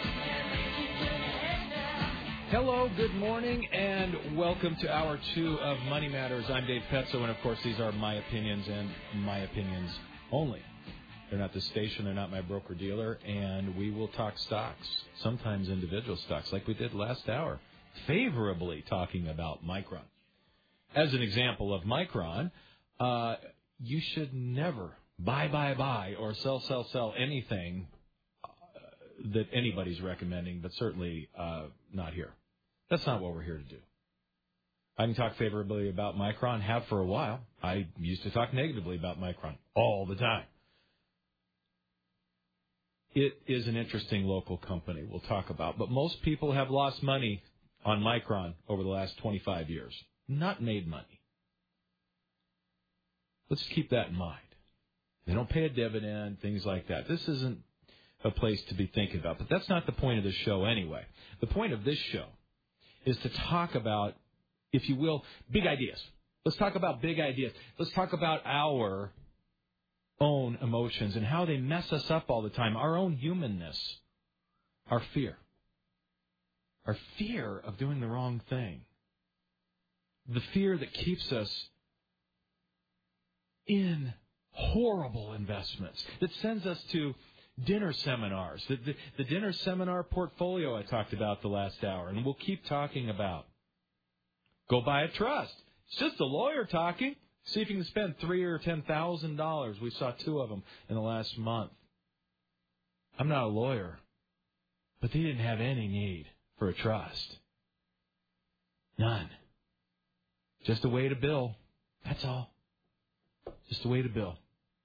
Hello, good morning, and welcome to Hour two of Money Matters. I'm Dave Petzo, and, of course, these are my opinions and my opinions only. They're not the station, they're not my broker-dealer, and we will talk stocks, sometimes individual stocks, like we did last hour, favorably talking about Micron. As an example of Micron, uh, you should never buy, buy, buy, or sell, sell, sell anything uh, that anybody's recommending, but certainly uh, not here. That's not what we're here to do. I can talk favorably about Micron, have for a while. I used to talk negatively about Micron all the time. It is an interesting local company we'll talk about, but most people have lost money on Micron over the last twenty-five years, not made money. Let's keep that in mind. They don't pay a dividend, things like that. This isn't a place to be thinking about, but that's not the point of this show anyway. The point of this show is to talk about, if you will, big ideas. Let's talk about big ideas. Let's talk about our own emotions and how they mess us up all the time, our own humanness, our fear, our fear of doing the wrong thing, the fear that keeps us in horrible investments, that sends us to dinner seminars, the, the, the dinner seminar portfolio I talked about the last hour, and we'll keep talking about. Go buy a trust. It's just a lawyer talking. See if you can spend three or ten thousand dollars. We saw two of them in the last month. I'm not a lawyer, but they didn't have any need for a trust. None. Just a way to bill. That's all. Just a way to bill.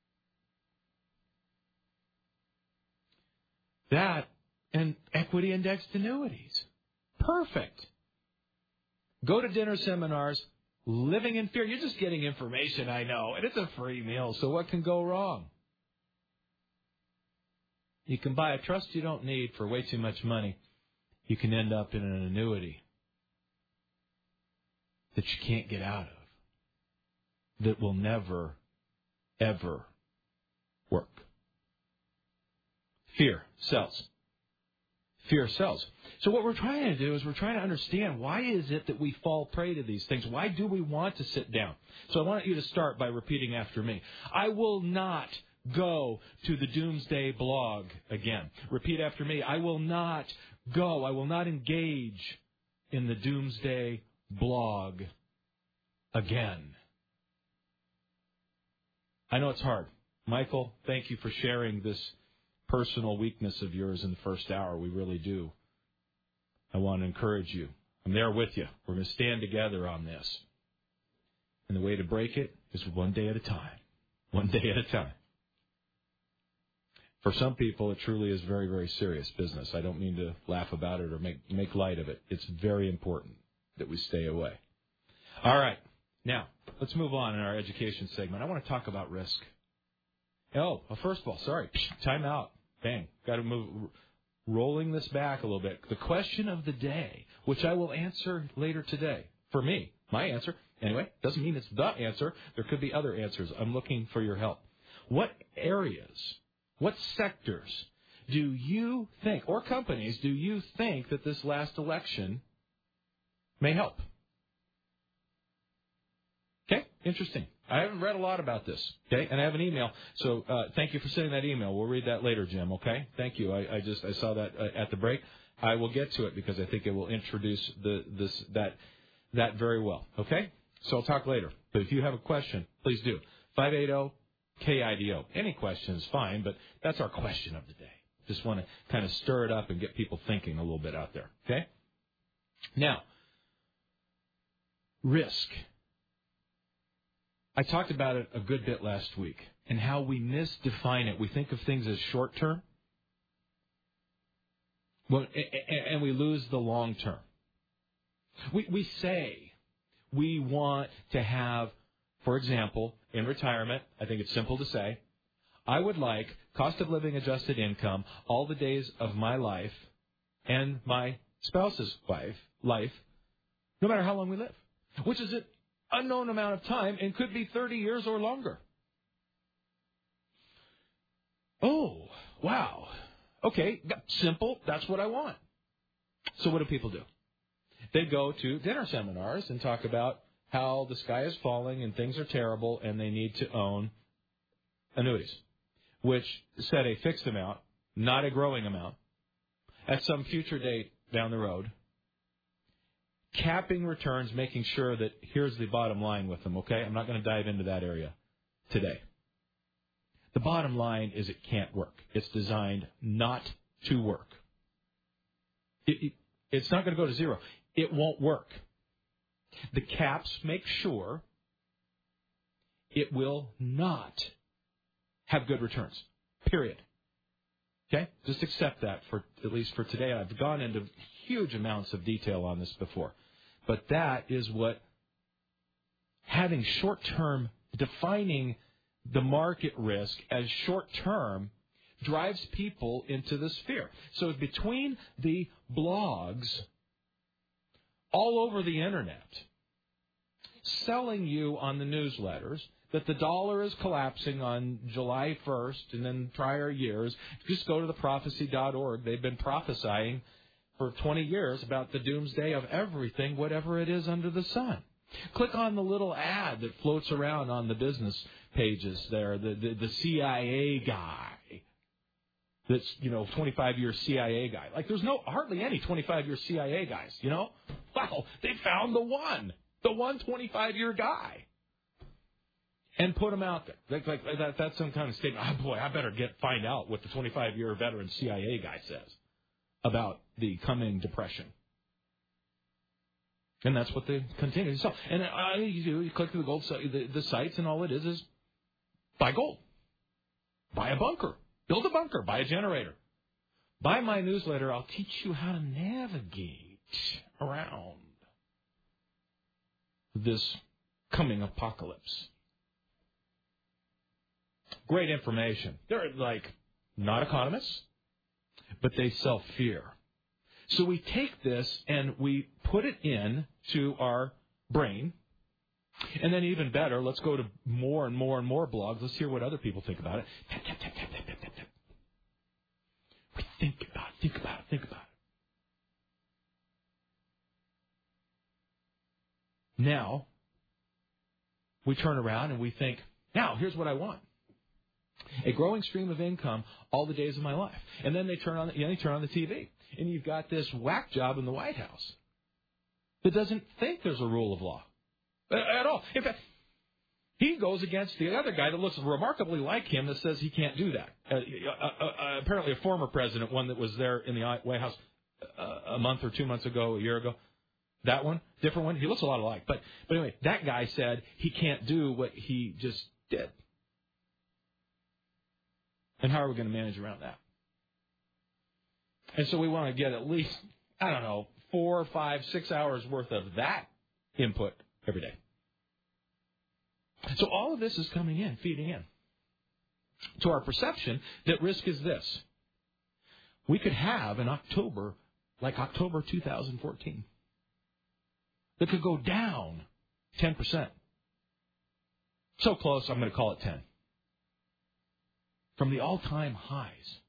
That and equity indexed annuities. Perfect. Go to dinner seminars, living in fear. You're just getting information, I know, and it's a free meal, so what can go wrong? You can buy a trust you don't need for way too much money. You can end up in an annuity that you can't get out of, that will never, ever work. Fear sells. Fear sells. So what we're trying to do is we're trying to understand, why is it that we fall prey to these things? Why do we want to sit down? So I want you to start by repeating after me. I will not go to the Doomsday blog again. Repeat after me. I will not go. I will not engage in the Doomsday blog again. I know it's hard. Michael, thank you for sharing this personal weakness of yours in the first hour. We really do. I want to encourage you. I'm there with you. We're going to stand together on this. And the way to break it is one day at a time. One day at a time. For some people, it truly is very, very serious business. I don't mean to laugh about it or make, make light of it. It's very important that we stay away. All right. Now, let's move on in our education segment. I want to talk about risk. Oh, well, first of all, sorry. Time out. Bang. Got to move. Rolling this back a little bit. The question of the day, which I will answer later today. For me, my answer. Anyway, doesn't mean it's the answer. There could be other answers. I'm looking for your help. What areas, what sectors do you think, or companies, do you think that this last election may help? Okay, interesting. I haven't read a lot about this, okay, and I have an email. So uh, thank you for sending that email. We'll read that later, Jim, okay? Thank you. I, I just I saw that uh, at the break. I will get to it because I think it will introduce the this that that very well, okay? So I'll talk later. But if you have a question, please do. five eight zero K I D O. Any question is fine, but that's our question of the day. Just want to kind of stir it up and get people thinking a little bit out there, okay? Now, risk. I talked about it a good bit last week and how we misdefine it. We think of things as short term, well, and we lose the long term. We, we say we want to have, for example, in retirement, I think it's simple to say, I would like cost of living adjusted income all the days of my life and my spouse's wife, life, no matter how long we live, which is an unknown amount of time and could be thirty years or longer. Oh, wow. Okay, simple. That's what I want. So what do people do? They go to dinner seminars and talk about how the sky is falling and things are terrible and they need to own annuities, which set a fixed amount, not a growing amount, at some future date down the road, capping returns, making sure that here's the bottom line with them, okay? I'm not going to dive into that area today. The bottom line is it can't work. It's designed not to work. It, it, it's not going to go to zero. It won't work. The caps make sure it will not have good returns, period. Okay? Just accept that, for at least for today. I've gone into huge amounts of detail on this before. But that is what having short-term, defining the market risk as short-term drives people into this fear. So between the blogs all over the Internet selling you on the newsletters that the dollar is collapsing on July first and then prior years, just go to the prophecy dot org. They've been prophesying for twenty years about the doomsday of everything, whatever it is under the sun. Click on the little ad that floats around on the business pages there, the, the, the C I A guy. That's, you know, twenty-five year C I A guy. Like, there's no hardly any twenty-five year C I A guys, you know? Wow, they found the one, the one twenty-five year guy. And put them out there. Like, like that, that's some kind of statement. Oh, boy, I better get find out what the twenty-five year veteran C I A guy says about the coming depression. And that's what they continue to sell. And uh, you do, you click through the gold the, the sites, and all it is is buy gold, buy a bunker, build a bunker, buy a generator. Buy my newsletter. I'll teach you how to navigate around this coming apocalypse. Great information. They're like not economists, but they sell fear. So we take this and we put it in to our brain. And then even better, let's go to more and more and more blogs. Let's hear what other people think about it. Tap, tap, tap, tap, tap, tap, tap, tap. We think about it, think about it, think about it. Now, we turn around and we think, now, here's what I want. A growing stream of income all the days of my life. And then they turn on, you know, they turn on the T V. And you've got this whack job in the White House that doesn't think there's a rule of law at all. In fact, he goes against the other guy that looks remarkably like him that says he can't do that. Uh, uh, uh, apparently a former president, one that was there in the White House uh, a month or two months ago, a year ago. That one, different one. He looks a lot alike. But, but anyway, that guy said he can't do what he just did. And how are we going to manage around that? And so we want to get at least, I don't know, four, five, six hours worth of that input every day. So all of this is coming in, feeding in to our perception that risk is this. We could have an October, like October two thousand fourteen, that could go down ten percent. So close, I'm going to call it ten. From the all-time highs.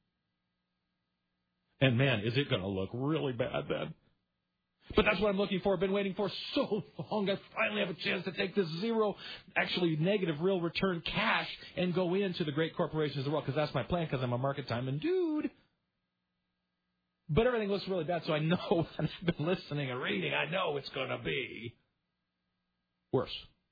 And man, is it going to look really bad then? But that's what I'm looking for. I've been waiting for so long. I finally have a chance to take this zero, actually negative real return cash and go into the great corporations of the world, because that's my plan, because I'm a market timing dude. But everything looks really bad, so I know, and I've been listening and reading, I know it's going to be worse.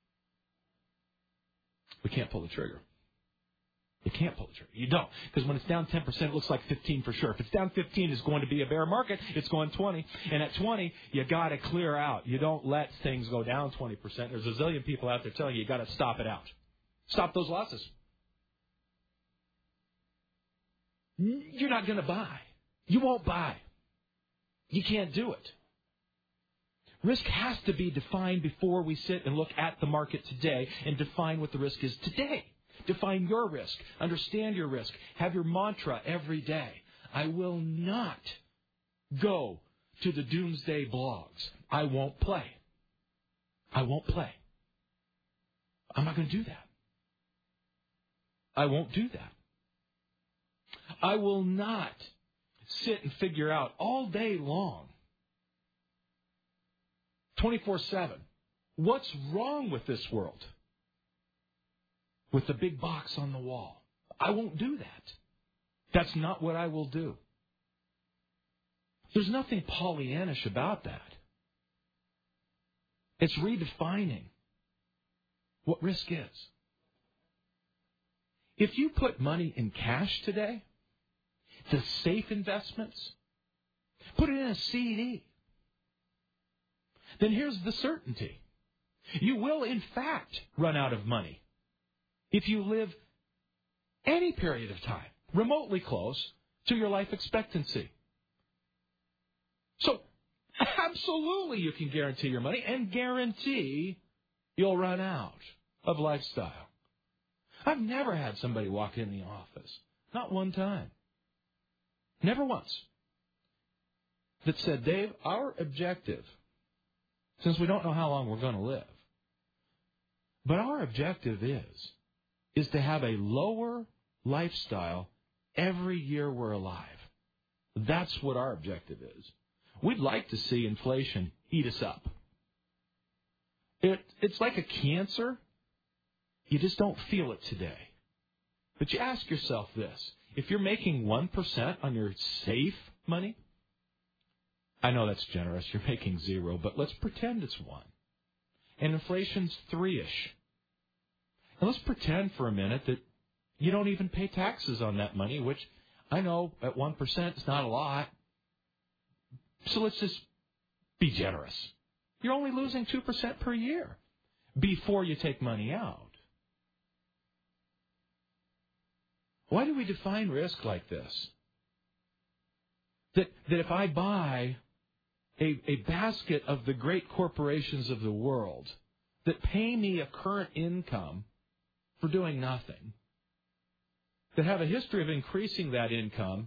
We can't pull the trigger. You can't pull the trigger. You don't. Because when it's down ten percent, it looks like fifteen for sure. If it's down fifteen, it's going to be a bear market. It's going twenty. And at twenty, you got to clear out. You don't let things go down twenty percent. There's a zillion people out there telling you you got to stop it out. Stop those losses. You're not going to buy. You won't buy. You can't do it. Risk has to be defined before we sit and look at the market today and define what the risk is today. Define your risk. Understand your risk. Have your mantra every day. I will not go to the doomsday blogs. I won't play. I won't play. I'm not going to do that. I won't do that. I will not sit and figure out all day long, twenty-four seven, what's wrong with this world? With the big box on the wall. I won't do that. That's not what I will do. There's nothing Pollyannish about that. It's redefining what risk is. If you put money in cash today, the safe investments, put it in a C D, then here's the certainty. You will, in fact, run out of money. If you live any period of time remotely close to your life expectancy. So, absolutely you can guarantee your money and guarantee you'll run out of lifestyle. I've never had somebody walk in the office, not one time, never once, that said, Dave, our objective, since we don't know how long we're going to live, but our objective is, is to have a lower lifestyle every year we're alive. That's what our objective is. We'd like to see inflation eat us up. It, it's like a cancer. You just don't feel it today. But you ask yourself this. If you're making one percent on your safe money, I know that's generous. You're making zero, but let's pretend it's one. And inflation's three-ish. And let's pretend for a minute that you don't even pay taxes on that money, which I know at one percent is not a lot. So let's just be generous. You're only losing two percent per year before you take money out. Why do we define risk like this? That, that if I buy a, a basket of the great corporations of the world that pay me a current income for doing nothing, that have a history of increasing that income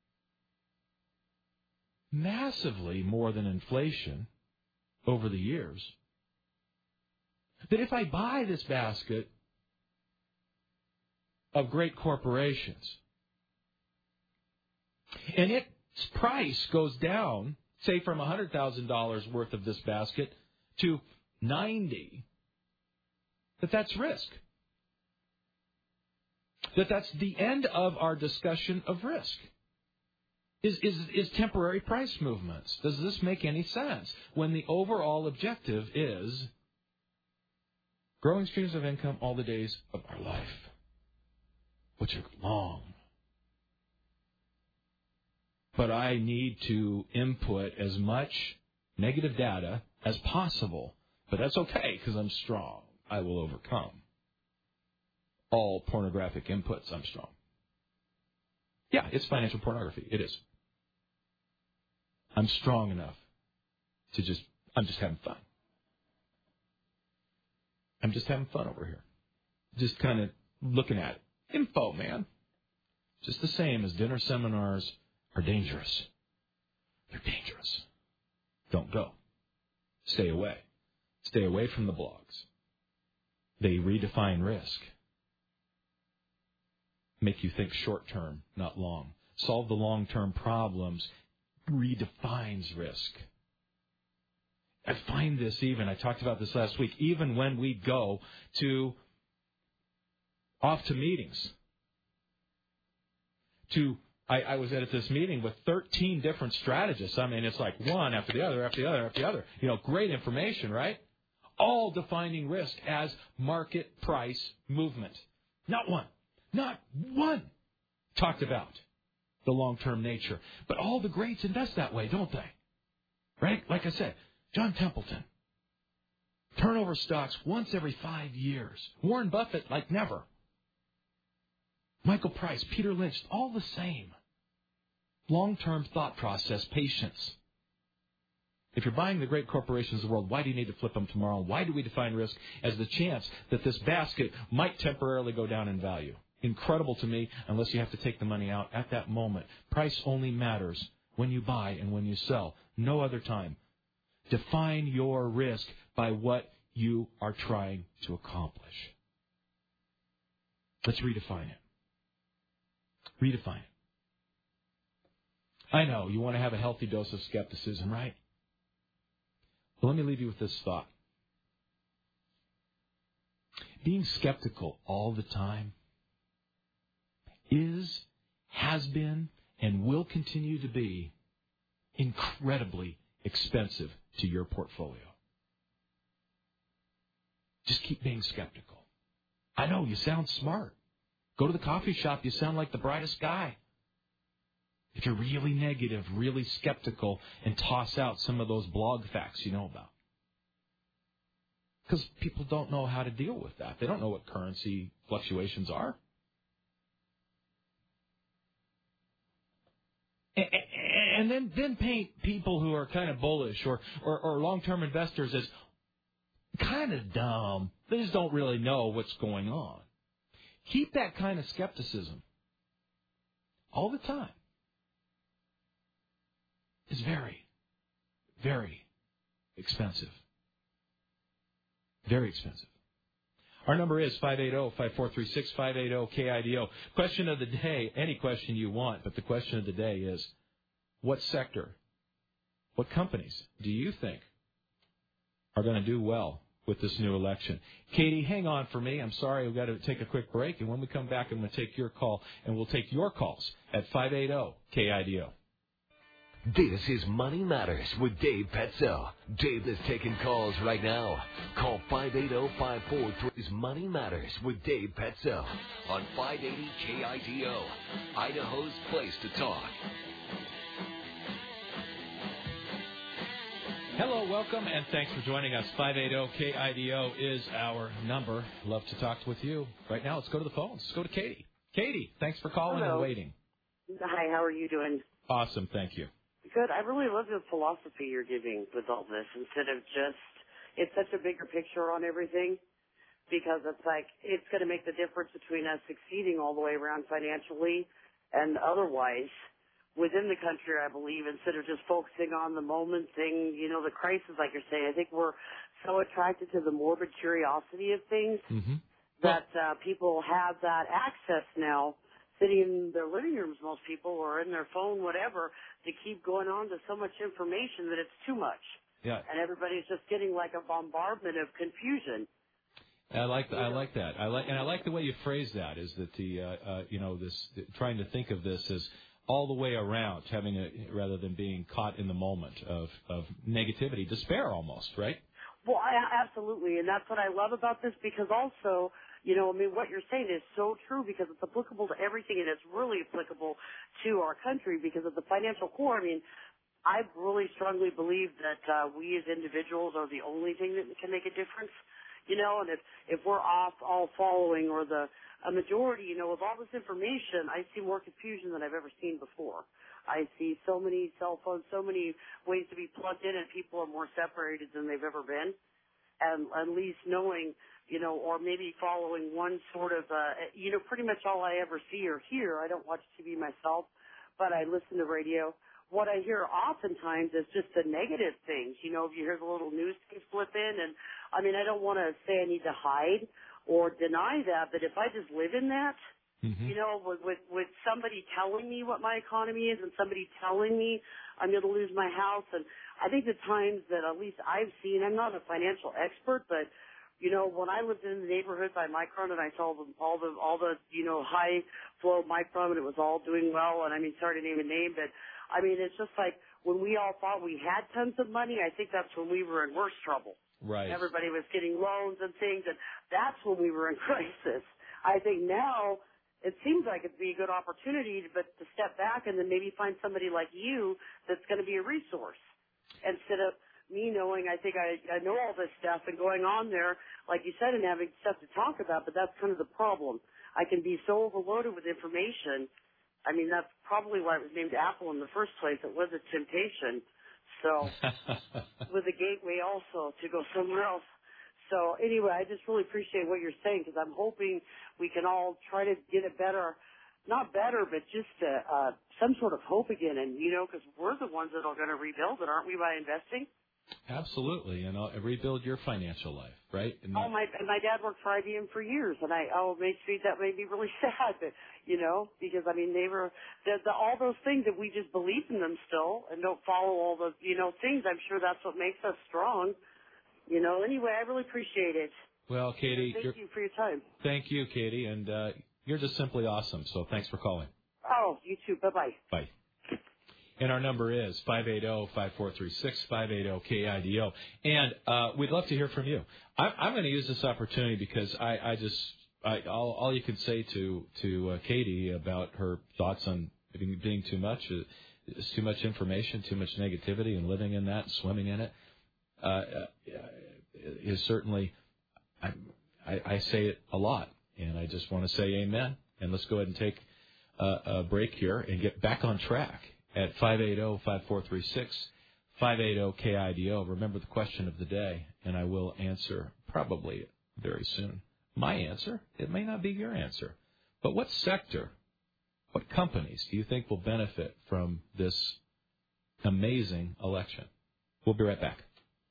massively more than inflation over the years, that if I buy this basket of great corporations and its price goes down, say from one hundred thousand dollars worth of this basket to ninety, that that's risk. That that's the end of our discussion of risk. Is, is, is temporary price movements. Does this make any sense when the overall objective is growing streams of income all the days of our life, which are long? But I need to input as much negative data as possible. But that's okay because I'm strong. I will overcome all pornographic inputs. I'm strong. Yeah, it's financial pornography. It is. I'm strong enough to just, I'm just having fun. I'm just having fun over here. Just kind of looking at it. Info, man. Just the same as dinner seminars are dangerous. They're dangerous. Don't go. Stay away. Stay away from the blogs. They redefine risk. Make you think short term, not long. Solve the long-term problems. Redefines risk. I find this even, I talked about this last week, even when we go to, off to meetings. To, I, I was at this meeting with thirteen different strategists. I mean, it's like one after the other, after the other, after the other. You know, great information, right? All defining risk as market price movement. Not one. Not one talked about the long-term nature. But all the greats invest that way, don't they? Right? Like I said, John Templeton. Turnover stocks once every five years. Warren Buffett, like never. Michael Price, Peter Lynch, all the same. Long-term thought process, patience. If you're buying the great corporations of the world, why do you need to flip them tomorrow? Why do we define risk as the chance that this basket might temporarily go down in value? Incredible to me, unless you have to take the money out at that moment. Price only matters when you buy and when you sell. No other time. Define your risk by what you are trying to accomplish. Let's redefine it. Redefine it. I know you want to have a healthy dose of skepticism, right? Well, let me leave you with this thought. Being skeptical all the time is, has been, and will continue to be incredibly expensive to your portfolio. Just keep being skeptical. I know, you sound smart. Go to the coffee shop, you sound like the brightest guy. If you're really negative, really skeptical, and toss out some of those blog facts you know about. Because people don't know how to deal with that. They don't know what currency fluctuations are. And then, then paint people who are kind of bullish or, or, or long-term investors as kind of dumb. They just don't really know what's going on. Keep that kind of skepticism all the time. It's very, very expensive. Very expensive. Our number is five eight zero, five four three six, five eight zero, K I D O. Question of the day, any question you want, but the question of the day is, what sector, what companies do you think are going to do well with this new election? Katie, hang on for me. I'm sorry, we've got to take a quick break. And when we come back, I'm going to take your call, and we'll take your calls at five eight zero, K I D O. This is Money Matters with Dave Petzo. Dave is taking calls right now. Call five eight zero, five four three. Money Matters with Dave Petzo on five eighty K I D O, Idaho's place to talk. Hello, welcome, and thanks for joining us. five eighty K I D O is our number. Love to talk with you. Right now, let's go to the phones. Let's go to Katie. Katie, thanks for calling Hello. and waiting. Hi, how are you doing? Awesome, thank you. Good. I really love the philosophy you're giving with all this instead of just, it's such a bigger picture on everything because it's like, it's going to make the difference between us succeeding all the way around financially and otherwise within the country, I believe, instead of just focusing on the moment thing, you know, the crisis, like you're saying. I think we're so attracted to the morbid curiosity of things mm-hmm. that uh, people have that access now, sitting in their living rooms, most people, or in their phone, whatever, to keep going on to so much information that it's too much. Yeah. And everybody's just getting like a bombardment of confusion. I like I like that. I like and I like the way you phrase that. Is that the uh, uh, you know this trying to think of this as all the way around, having a rather than being caught in the moment of of negativity, despair almost, right? Well, I, absolutely, and that's what I love about this because also, you know, I mean, what you're saying is so true because it's applicable to everything, and it's really applicable to our country because of the financial core. I mean, I really strongly believe that uh, we as individuals are the only thing that can make a difference, you know, and if, if we're off all following or the a majority, you know, of all this information, I see more confusion than I've ever seen before. I see so many cell phones, so many ways to be plugged in, and people are more separated than they've ever been. And at least knowing, you know, or maybe following one sort of, uh, you know, pretty much all I ever see or hear. I don't watch T V myself, but I listen to radio. What I hear oftentimes is just the negative things. You know, if you hear the little news things slip in, and I mean, I don't want to say I need to hide or deny that, but if I just live in that, mm-hmm. you know, with, with with somebody telling me what my economy is and somebody telling me I'm going to lose my house, and I think the times that at least I've seen, I'm not a financial expert, but you know, when I lived in the neighborhood by Micron and I saw the, all the all the you know high flow Micron and it was all doing well, and I mean, sorry to name a name, but I mean, it's just like when we all thought we had tons of money, I think that's when we were in worse trouble. Right. Everybody was getting loans and things, and that's when we were in crisis. I think now it seems like it'd be a good opportunity, but to step back and then maybe find somebody like you that's going to be a resource instead of me knowing. I think I, I know all this stuff and going on there, like you said, and having stuff to talk about. But that's kind of the problem. I can be so overloaded with information. I mean, that's probably why it was named Apple in the first place. It was a temptation. So, with a gateway also to go somewhere else. So, anyway, I just really appreciate what you're saying because I'm hoping we can all try to get a better, not better, but just a, uh, some sort of hope again. And, you know, because we're the ones that are going to rebuild it, aren't we, by investing? Absolutely, and I'll rebuild your financial life, right? And oh, my my dad worked for I B M for years, and I oh, it makes me that made me really sad, but you know, because I mean they were the, the, all those things that we just believe in them still and don't follow all the you know things. I'm sure that's what makes us strong. You know. Anyway, I really appreciate it. Well, Katie, thank you're, you for your time. Thank you, Katie, and uh, you're just simply awesome. So thanks for calling. Oh, you too. Bye bye. Bye. And our number is five eight zero, five four three six, five eight zero K I D O. And uh, we'd love to hear from you. I'm, I'm going to use this opportunity because I, I just, I, all, all you can say to, to uh, Katie about her thoughts on being, being too much, is too much information, too much negativity, and living in that, swimming in it, uh, is certainly, I, I, I say it a lot. And I just want to say amen. And let's go ahead and take uh, a break here and get back on track. At five eight zero, five four three six, five eight zero K I D O. Remember the question of the day, and I will answer probably very soon. My answer, it may not be your answer. But what sector, what companies do you think will benefit from this amazing election? We'll be right back.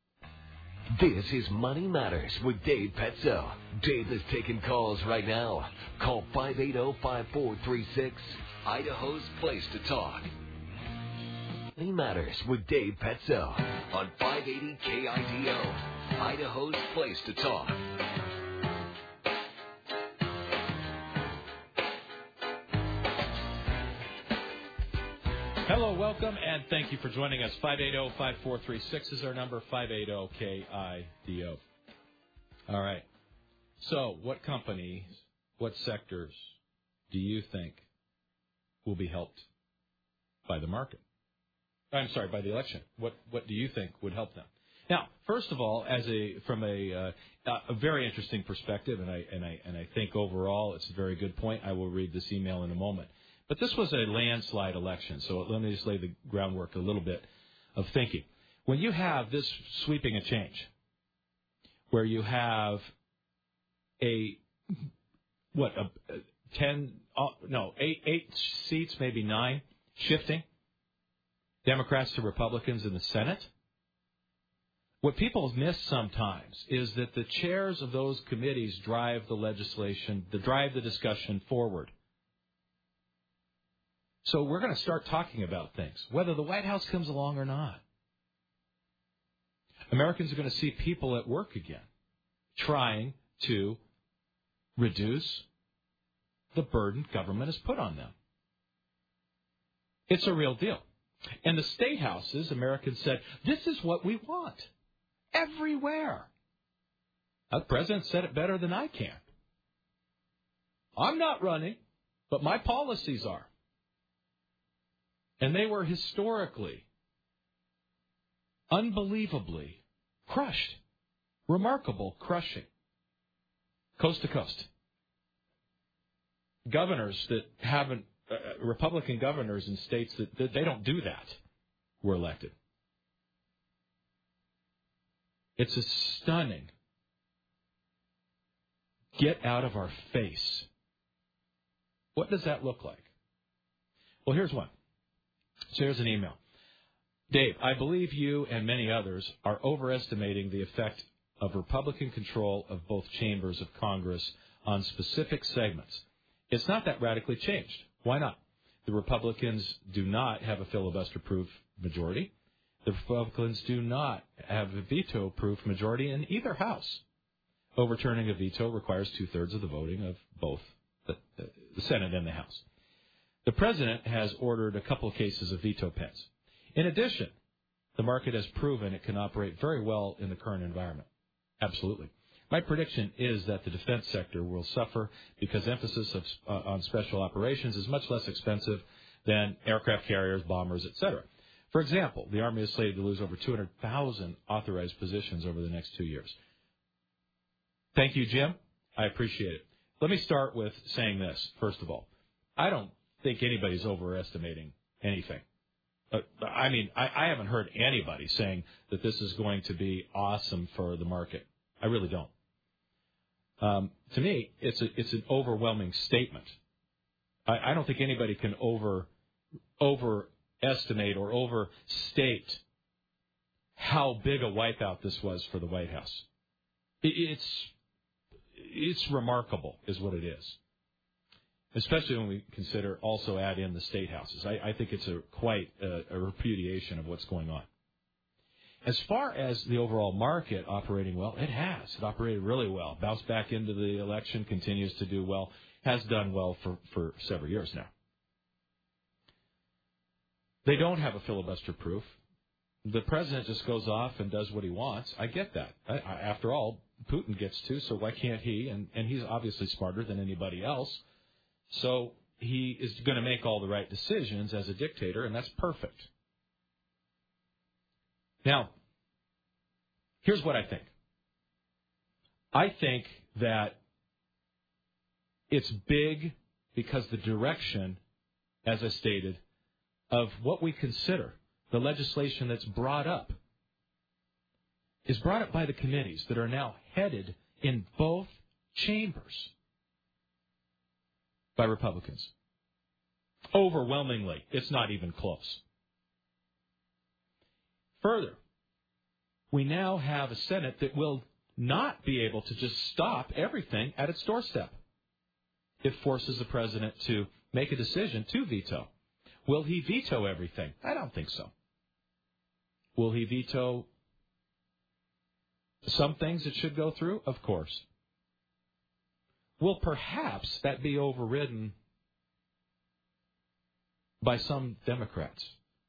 This is Money Matters with Dave Petzo. Dave is taking calls right now. Call five eight zero, five four three six, Idaho's place to talk. Money Matters with Dave Petzo on five eighty K I D O, Idaho's place to talk. Hello, welcome, and thank you for joining us. five eight zero, five four three six is our number, five eight zero K I D O. All right. So, what companies, what sectors do you think will be helped by the market? I'm sorry, by the election. What what do you think would help them? Now, first of all, as a from a uh, a very interesting perspective, and I and I and I think overall it's a very good point. I will read this email in a moment. But this was a landslide election, so let me just lay the groundwork a little bit of thinking. When you have this sweeping a change, where you have a what a, a ten uh, no eight eight seats, maybe nine, shifting Democrats to Republicans in the Senate. What people miss sometimes is that the chairs of those committees drive the legislation, they drive the discussion forward. So we're going to start talking about things, whether the White House comes along or not. Americans are going to see people at work again, trying to reduce the burden government has put on them. It's a real deal. And the state houses, Americans said, this is what we want. Everywhere. Now, the president said it better than I can. I'm not running, but my policies are. And they were historically, unbelievably crushed. Remarkable crushing. Coast to coast. Governors that haven't, uh, Republican governors in states that, that they don't do that were elected. It's a stunning get out of our face. What does that look like? Well, here's one. So here's an email. Dave, I believe you and many others are overestimating the effect of Republican control of both chambers of Congress on specific segments. It's not that radically changed. Why not? The Republicans do not have a filibuster-proof majority. The Republicans do not have a veto-proof majority in either house. Overturning a veto requires two-thirds of the voting of both the, the, the Senate and the House. The President has ordered a couple of cases of veto pens. In addition, the market has proven it can operate very well in the current environment. Absolutely. My prediction is that the defense sector will suffer because emphasis of, uh, on special operations is much less expensive than aircraft carriers, bombers, et cetera. For example, the Army is slated to lose over two hundred thousand authorized positions over the next two years. Thank you, Jim. I appreciate it. Let me start with saying this, first of all. I don't think anybody's overestimating anything. Uh, I mean, I, I haven't heard anybody saying that this is going to be awesome for the market. I really don't. Um, to me, it's a, it's an overwhelming statement. I, I don't think anybody can over overestimate or overstate how big a wipeout this was for the White House. It, it's it's remarkable, is what it is. Especially when we consider also add in the state houses. I, I think it's a quite a, a repudiation of what's going on. As far as the overall market operating well, it has. It operated really well. Bounced back into the election, continues to do well, has done well for, for several years now. They don't have a filibuster proof. The president just goes off and does what he wants. I get that. I, I, after all, Putin gets to, so why can't he? And, and he's obviously smarter than anybody else. So he is going to make all the right decisions as a dictator, and that's perfect. Now, here's what I think. I think that it's big because the direction, as I stated, of what we consider the legislation that's brought up is brought up by the committees that are now headed in both chambers by Republicans. Overwhelmingly, it's not even close. Further, we now have a Senate that will not be able to just stop everything at its doorstep. It forces the president to make a decision to veto. Will he veto everything? I don't think so. Will he veto some things that should go through? Of course. Will perhaps that be overridden by some Democrats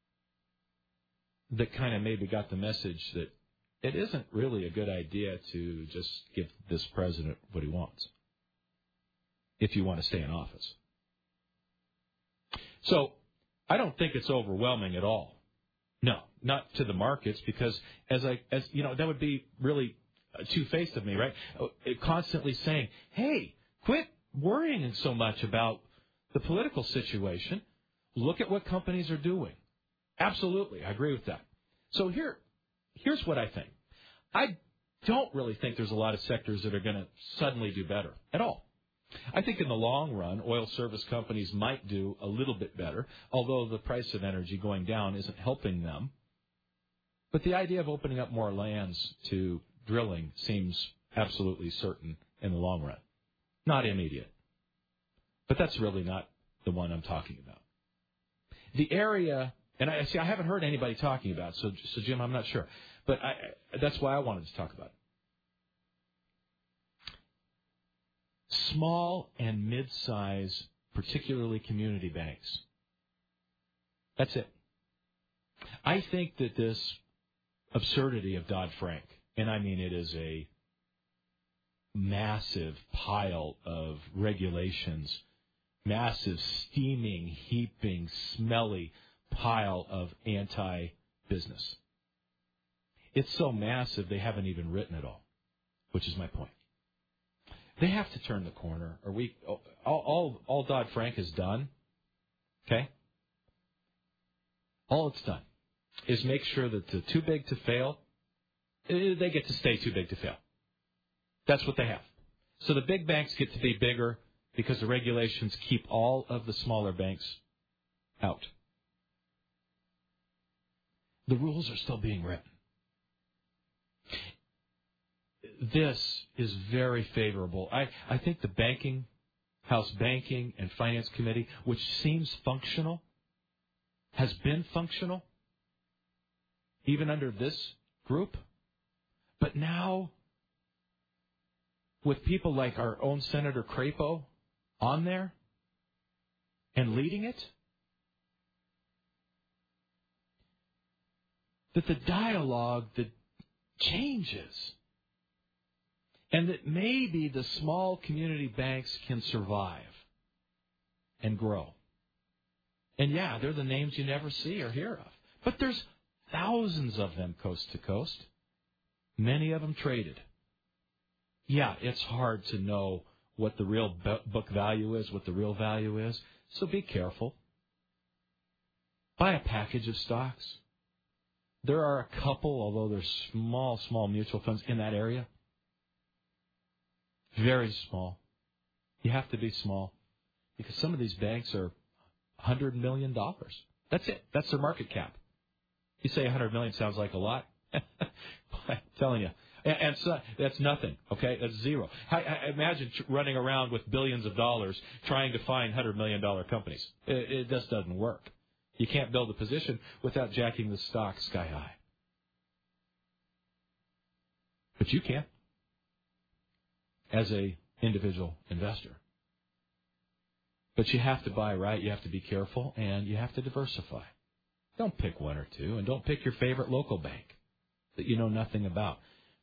that kind of maybe got the message that it isn't really a good idea to just give this president what he wants if you want to stay in office. So I don't think it's overwhelming at all. No, not to the markets, because as I, as you know, that would be really two-faced of me, right? Constantly saying, hey, quit worrying so much about the political situation. Look at what companies are doing. Absolutely, I agree with that. So here, here's what I think. I don't really think there's a lot of sectors that are going to suddenly do better at all. I think in the long run, oil service companies might do a little bit better, although the price of energy going down isn't helping them. But the idea of opening up more lands to drilling seems absolutely certain in the long run. Not immediate. But that's really not the one I'm talking about. The area, and I see I haven't heard anybody talking about it, so, so Jim, I'm not sure. But I, that's why I wanted to talk about it. Small and mid-size, particularly community banks. That's it. I think that this absurdity of Dodd-Frank, and I mean it is a massive pile of regulations, massive steaming, heaping, smelly pile of anti-business. It's so massive they haven't even written it all, which is my point. They have to turn the corner, or we all all, all Dodd-Frank has done, okay? All it's done is make sure that the too big to fail, they get to stay too big to fail. That's what they have. So the big banks get to be bigger because the regulations keep all of the smaller banks out. The rules are still being written. This is very favorable. I, I think the banking, House Banking and Finance Committee, which seems functional, has been functional, even under this group. But now, with people like our own Senator Crapo on there and leading it, that the dialogue that changes, and that maybe the small community banks can survive and grow. And yeah, they're the names you never see or hear of. But there's thousands of them coast to coast, many of them traded. Yeah, it's hard to know what the real book value is, what the real value is, so be careful. Buy a package of stocks. There are a couple, although they're small, small mutual funds in that area. Very small. You have to be small because some of these banks are one hundred million dollars. That's it. That's their market cap. You say one hundred million dollars sounds like a lot. I'm telling you. And, and so that's nothing, okay? That's zero. I, I imagine running around with billions of dollars trying to find one hundred million dollars companies. It, it just doesn't work. You can't build a position without jacking the stock sky high. But you can, as a individual investor. But you have to buy right, you have to be careful, and you have to diversify. Don't pick one or two, and don't pick your favorite local bank that you know nothing about.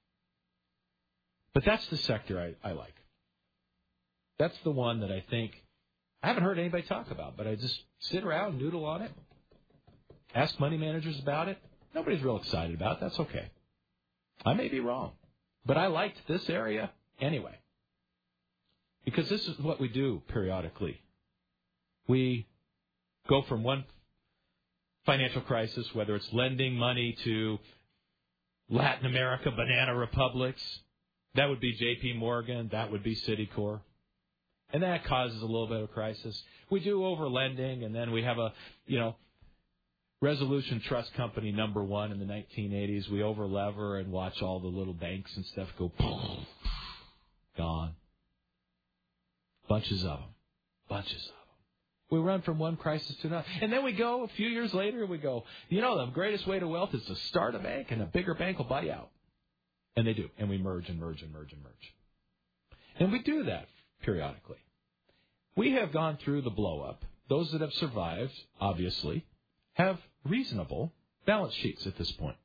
But that's the sector I, I like. That's the one that I think, I haven't heard anybody talk about, but I just sit around and noodle on it, ask money managers about it. Nobody's real excited about it. That's okay. I may be wrong, but I liked this area anyway. Because this is what we do periodically. We go from one financial crisis, whether it's lending money to Latin America, banana republics, that would be J P Morgan, that would be Citicorp. And that causes a little bit of a crisis. We do over lending, and then we have a, you know, Resolution Trust Company number one in the nineteen eighties. We over lever and watch all the little banks and stuff go gone. Bunches of them. Bunches of them. We run from one crisis to another. And then we go, a few years later, we go, you know, the greatest way to wealth is to start a bank, and a bigger bank will buy you out. And they do. And we merge and merge and merge and merge. And we do that periodically. We have gone through the blow-up. Those that have survived, obviously, have reasonable balance sheets at this point.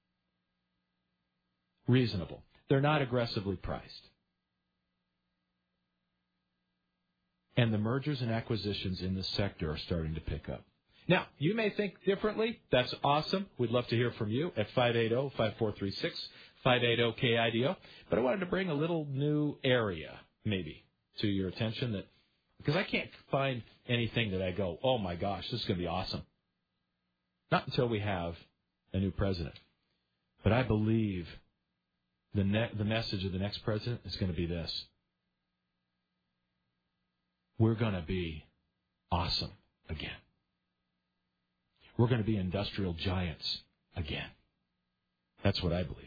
Reasonable. They're not aggressively priced. And the mergers and acquisitions in this sector are starting to pick up. Now, you may think differently. That's awesome. We'd love to hear from you at five eight zero, five four three six, five eight zero, K I D O. But I wanted to bring a little new area, maybe, to your attention, that because I can't find anything that I go, oh, my gosh, this is going to be awesome. Not until we have a new president. But I believe the ne- the message of the next president is going to be this. We're going to be awesome again. We're going to be industrial giants again. That's what I believe.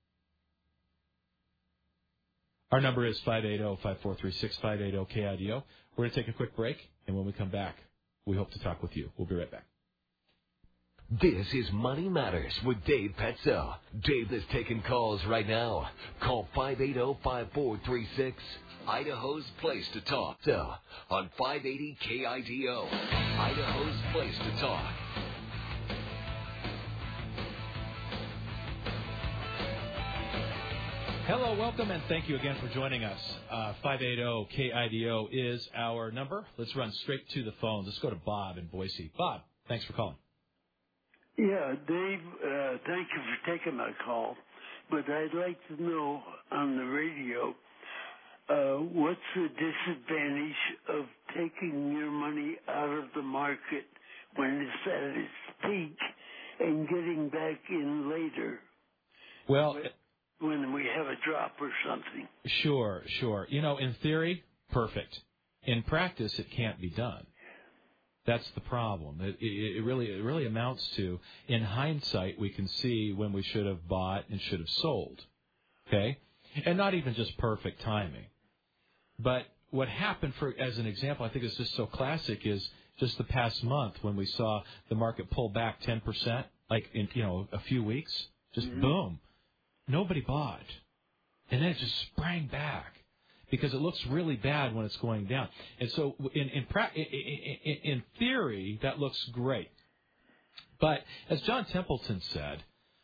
Our number is five eight zero, five four three six, five eight zero, K I D O. We're going to take a quick break, and when we come back, we hope to talk with you. We'll be right back. This is Money Matters with Dave Petzo. Dave is taking calls right now. Call five eight zero, five four three six, Idaho's Place to Talk. So, on five eighty K I D O, Idaho's Place to Talk. Hello, welcome, and thank you again for joining us. Uh, five eight zero K I D O is our number. Let's run straight to the phones. Let's go to Bob in Boise. Bob, thanks for calling. Yeah, Dave, uh, thank you for taking my call. But I'd like to know on the radio, uh, what's the disadvantage of taking your money out of the market when it's at its peak and getting back in later? Well, when we have a drop or something. Sure, sure. You know, in theory, perfect. In practice, it can't be done. That's the problem. It, it, it really it really amounts to, in hindsight, we can see when we should have bought and should have sold. Okay? And not even just perfect timing. But what happened, for as an example, I think it's just so classic, is just the past month when we saw the market pull back ten percent, like in, you know, a few weeks, just mm-hmm. boom. Nobody bought. And then it just sprang back. Because it looks really bad when it's going down. And so in in, pra- in in theory, that looks great. But as John Templeton said,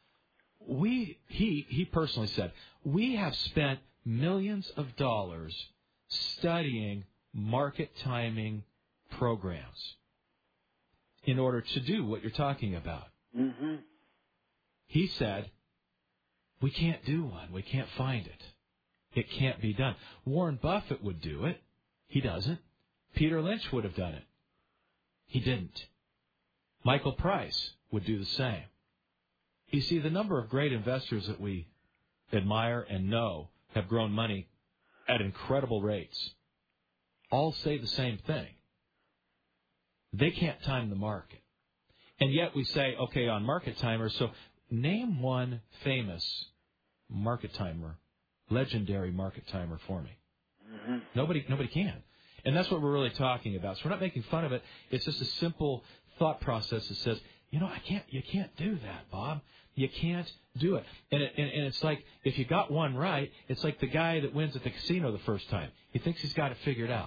we he he personally said, we have spent millions of dollars studying market timing programs in order to do what you're talking about. Mm-hmm. He said, we can't do one. We can't find it. It can't be done. Warren Buffett would do it. He doesn't. Peter Lynch would have done it. He didn't. Michael Price would do the same. You see, the number of great investors that we admire and know have grown money at incredible rates all say the same thing. They can't time the market. And yet we say, okay, on market timers, so name one famous market timer, legendary market timer for me. Mm-hmm. Nobody nobody can. And that's what we're really talking about. So we're not making fun of it. It's just a simple thought process that says, you know, I can't, you can't do that, Bob. You can't do it. And, it, and, and it's like, if you got one right, it's like the guy that wins at the casino the first time. He thinks he's got it figured out.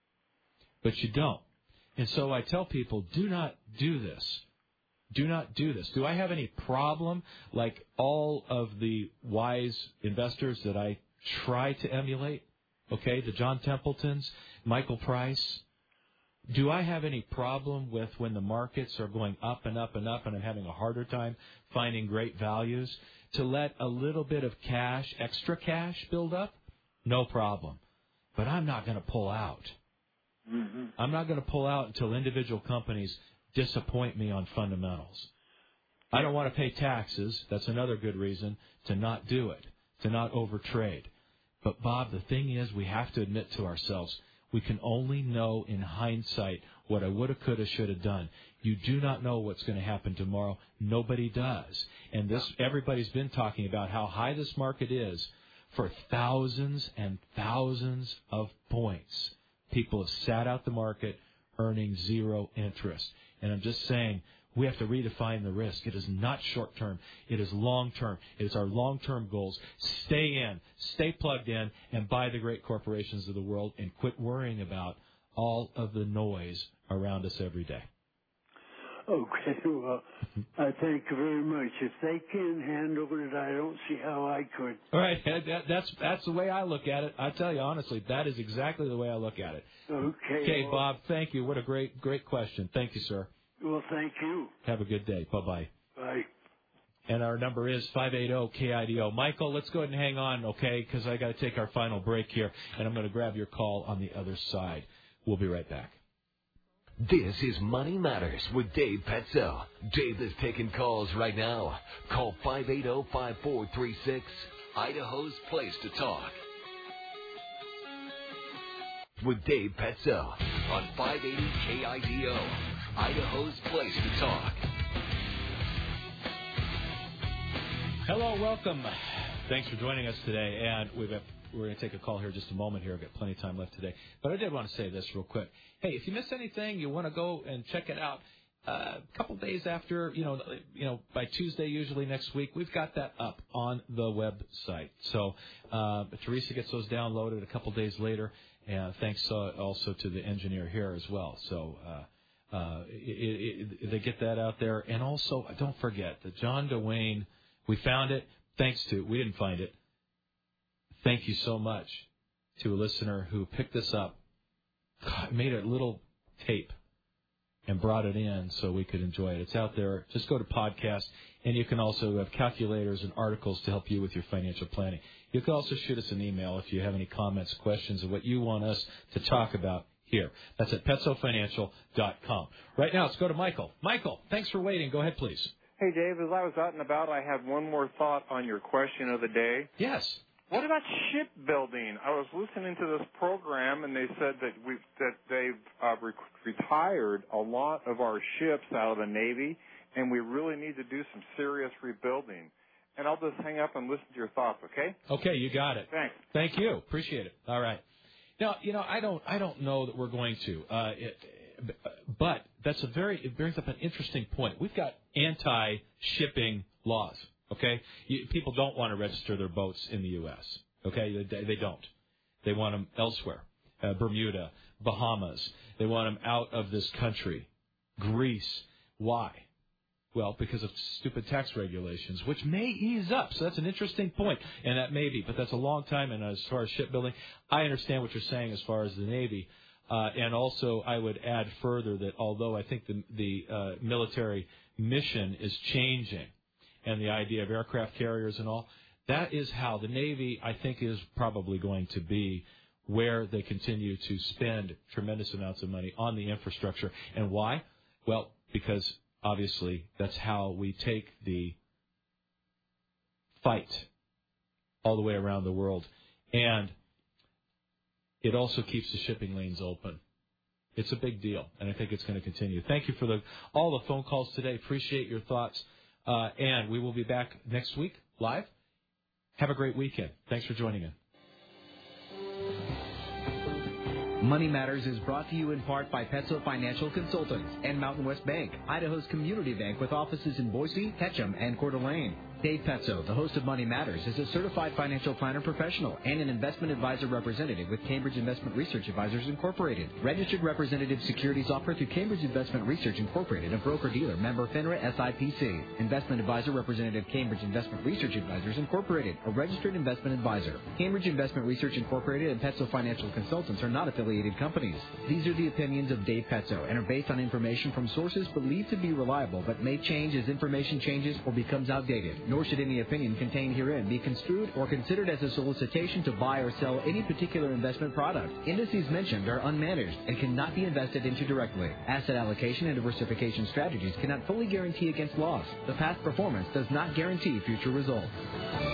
But you don't. And so I tell people, do not do this. Do not do this. Do I have any problem, like all of the wise investors that I try to emulate? Okay, the John Templetons, Michael Price. Do I have any problem with when the markets are going up and up and up and I'm having a harder time finding great values, to let a little bit of cash, extra cash, build up? No problem. But I'm not going to pull out. Mm-hmm. I'm not going to pull out until individual companies disappoint me on fundamentals. I don't want to pay taxes. That's another good reason to not do it, to not overtrade. But, Bob, the thing is, we have to admit to ourselves, we can only know in hindsight what I woulda, coulda, shoulda done. You do not know what's going to happen tomorrow. Nobody does. And this, everybody's been talking about how high this market is for thousands and thousands of points. People have sat out the market earning zero interest. And I'm just saying, we have to redefine the risk. It is not short-term. It is long-term. It is our long-term goals. Stay in, stay plugged in, and buy the great corporations of the world, and quit worrying about all of the noise around us every day. Okay, well, I thank you very much. If they can handle it, I don't see how I could. All right, that, that's that's the way I look at it. I tell you honestly, that is exactly the way I look at it. Okay. Okay, well, Bob, thank you. What a great, great question. Thank you, sir. Well, Well, thank you. Have a good day. Bye-bye. Bye. And our number is five eight zero K I D O. Michael, let's go ahead and hang on, okay, because I got to take our final break here, and I'm going to grab your call on the other side. We'll be right back. This is Money Matters with Dave Petzo. Dave is taking calls right now. Call five eight zero, five four three six, Idaho's place to talk. With Dave Petzo on five eighty K I D O, Idaho's place to talk. Hello, welcome. Thanks for joining us today, and we've got, we're going to take a call here in just a moment here. I've got plenty of time left today. But I did want to say this real quick. Hey, if you missed anything, you want to go and check it out. Uh, a couple days after, you know, you know, by Tuesday, usually next week, we've got that up on the website. So uh, Teresa gets those downloaded a couple days later, and thanks uh, also to the engineer here as well. So uh, uh, it, it, they get that out there. And also, don't forget that John Dwayne, we found it. Thanks to, we didn't find it. Thank you so much to a listener who picked this up, made a little tape, and brought it in so we could enjoy it. It's out there. Just go to podcast, and you can also have calculators and articles to help you with your financial planning. You can also shoot us an email if you have any comments, questions, or what you want us to talk about here. That's at petso financial dot com. Right now, let's go to Michael. Michael, thanks for waiting. Go ahead, please. Hey, Dave, as I was out and about, I had one more thought on your question of the day. Yes. What about shipbuilding? I was listening to this program, and they said that we that they've uh, re- retired a lot of our ships out of the Navy, and we really need to do some serious rebuilding. And I'll just hang up and listen to your thoughts, okay? Okay, you got it. Thanks. Thank you. Appreciate it. All right. Now, you know, I don't, I don't know that we're going to. Uh, it, But that's a very, it brings up an interesting point. We've got anti-shipping laws, okay? You, people don't want to register their boats in the U S, okay? They, they don't. They want them elsewhere, uh, Bermuda, Bahamas. They want them out of this country, Greece. Why? Well, because of stupid tax regulations, which may ease up. So that's an interesting point, and that may be. But that's a long time, and as far as shipbuilding, I understand what you're saying as far as the Navy. Uh, and also, I would add further that although I think the, the uh, military mission is changing and the idea of aircraft carriers and all, that is how the Navy, I think, is probably going to be where they continue to spend tremendous amounts of money on the infrastructure. And why? Well, because obviously that's how we take the fight all the way around the world. And it also keeps the shipping lanes open. It's a big deal, and I think it's going to continue. Thank you for the all the phone calls today. Appreciate your thoughts. Uh, and we will be back next week live. Have a great weekend. Thanks for joining in. Money Matters is brought to you in part by Petso Financial Consultants and Mountain West Bank, Idaho's community bank with offices in Boise, Ketchum, and Coeur d'Alene. Dave Petso, the host of Money Matters, is a certified financial planner professional and an investment advisor representative with Cambridge Investment Research Advisors Incorporated. Registered representative securities offered through Cambridge Investment Research Incorporated, a broker-dealer, member FINRA S I P C. Investment advisor representative Cambridge Investment Research Advisors Incorporated, a registered investment advisor. Cambridge Investment Research Incorporated and Petso Financial Consultants are not affiliated companies. These are the opinions of Dave Petso and are based on information from sources believed to be reliable but may change as information changes or becomes outdated. Nor should any opinion contained herein be construed or considered as a solicitation to buy or sell any particular investment product. Indices mentioned are unmanaged and cannot be invested into directly. Asset allocation and diversification strategies cannot fully guarantee against loss. The past performance does not guarantee future results.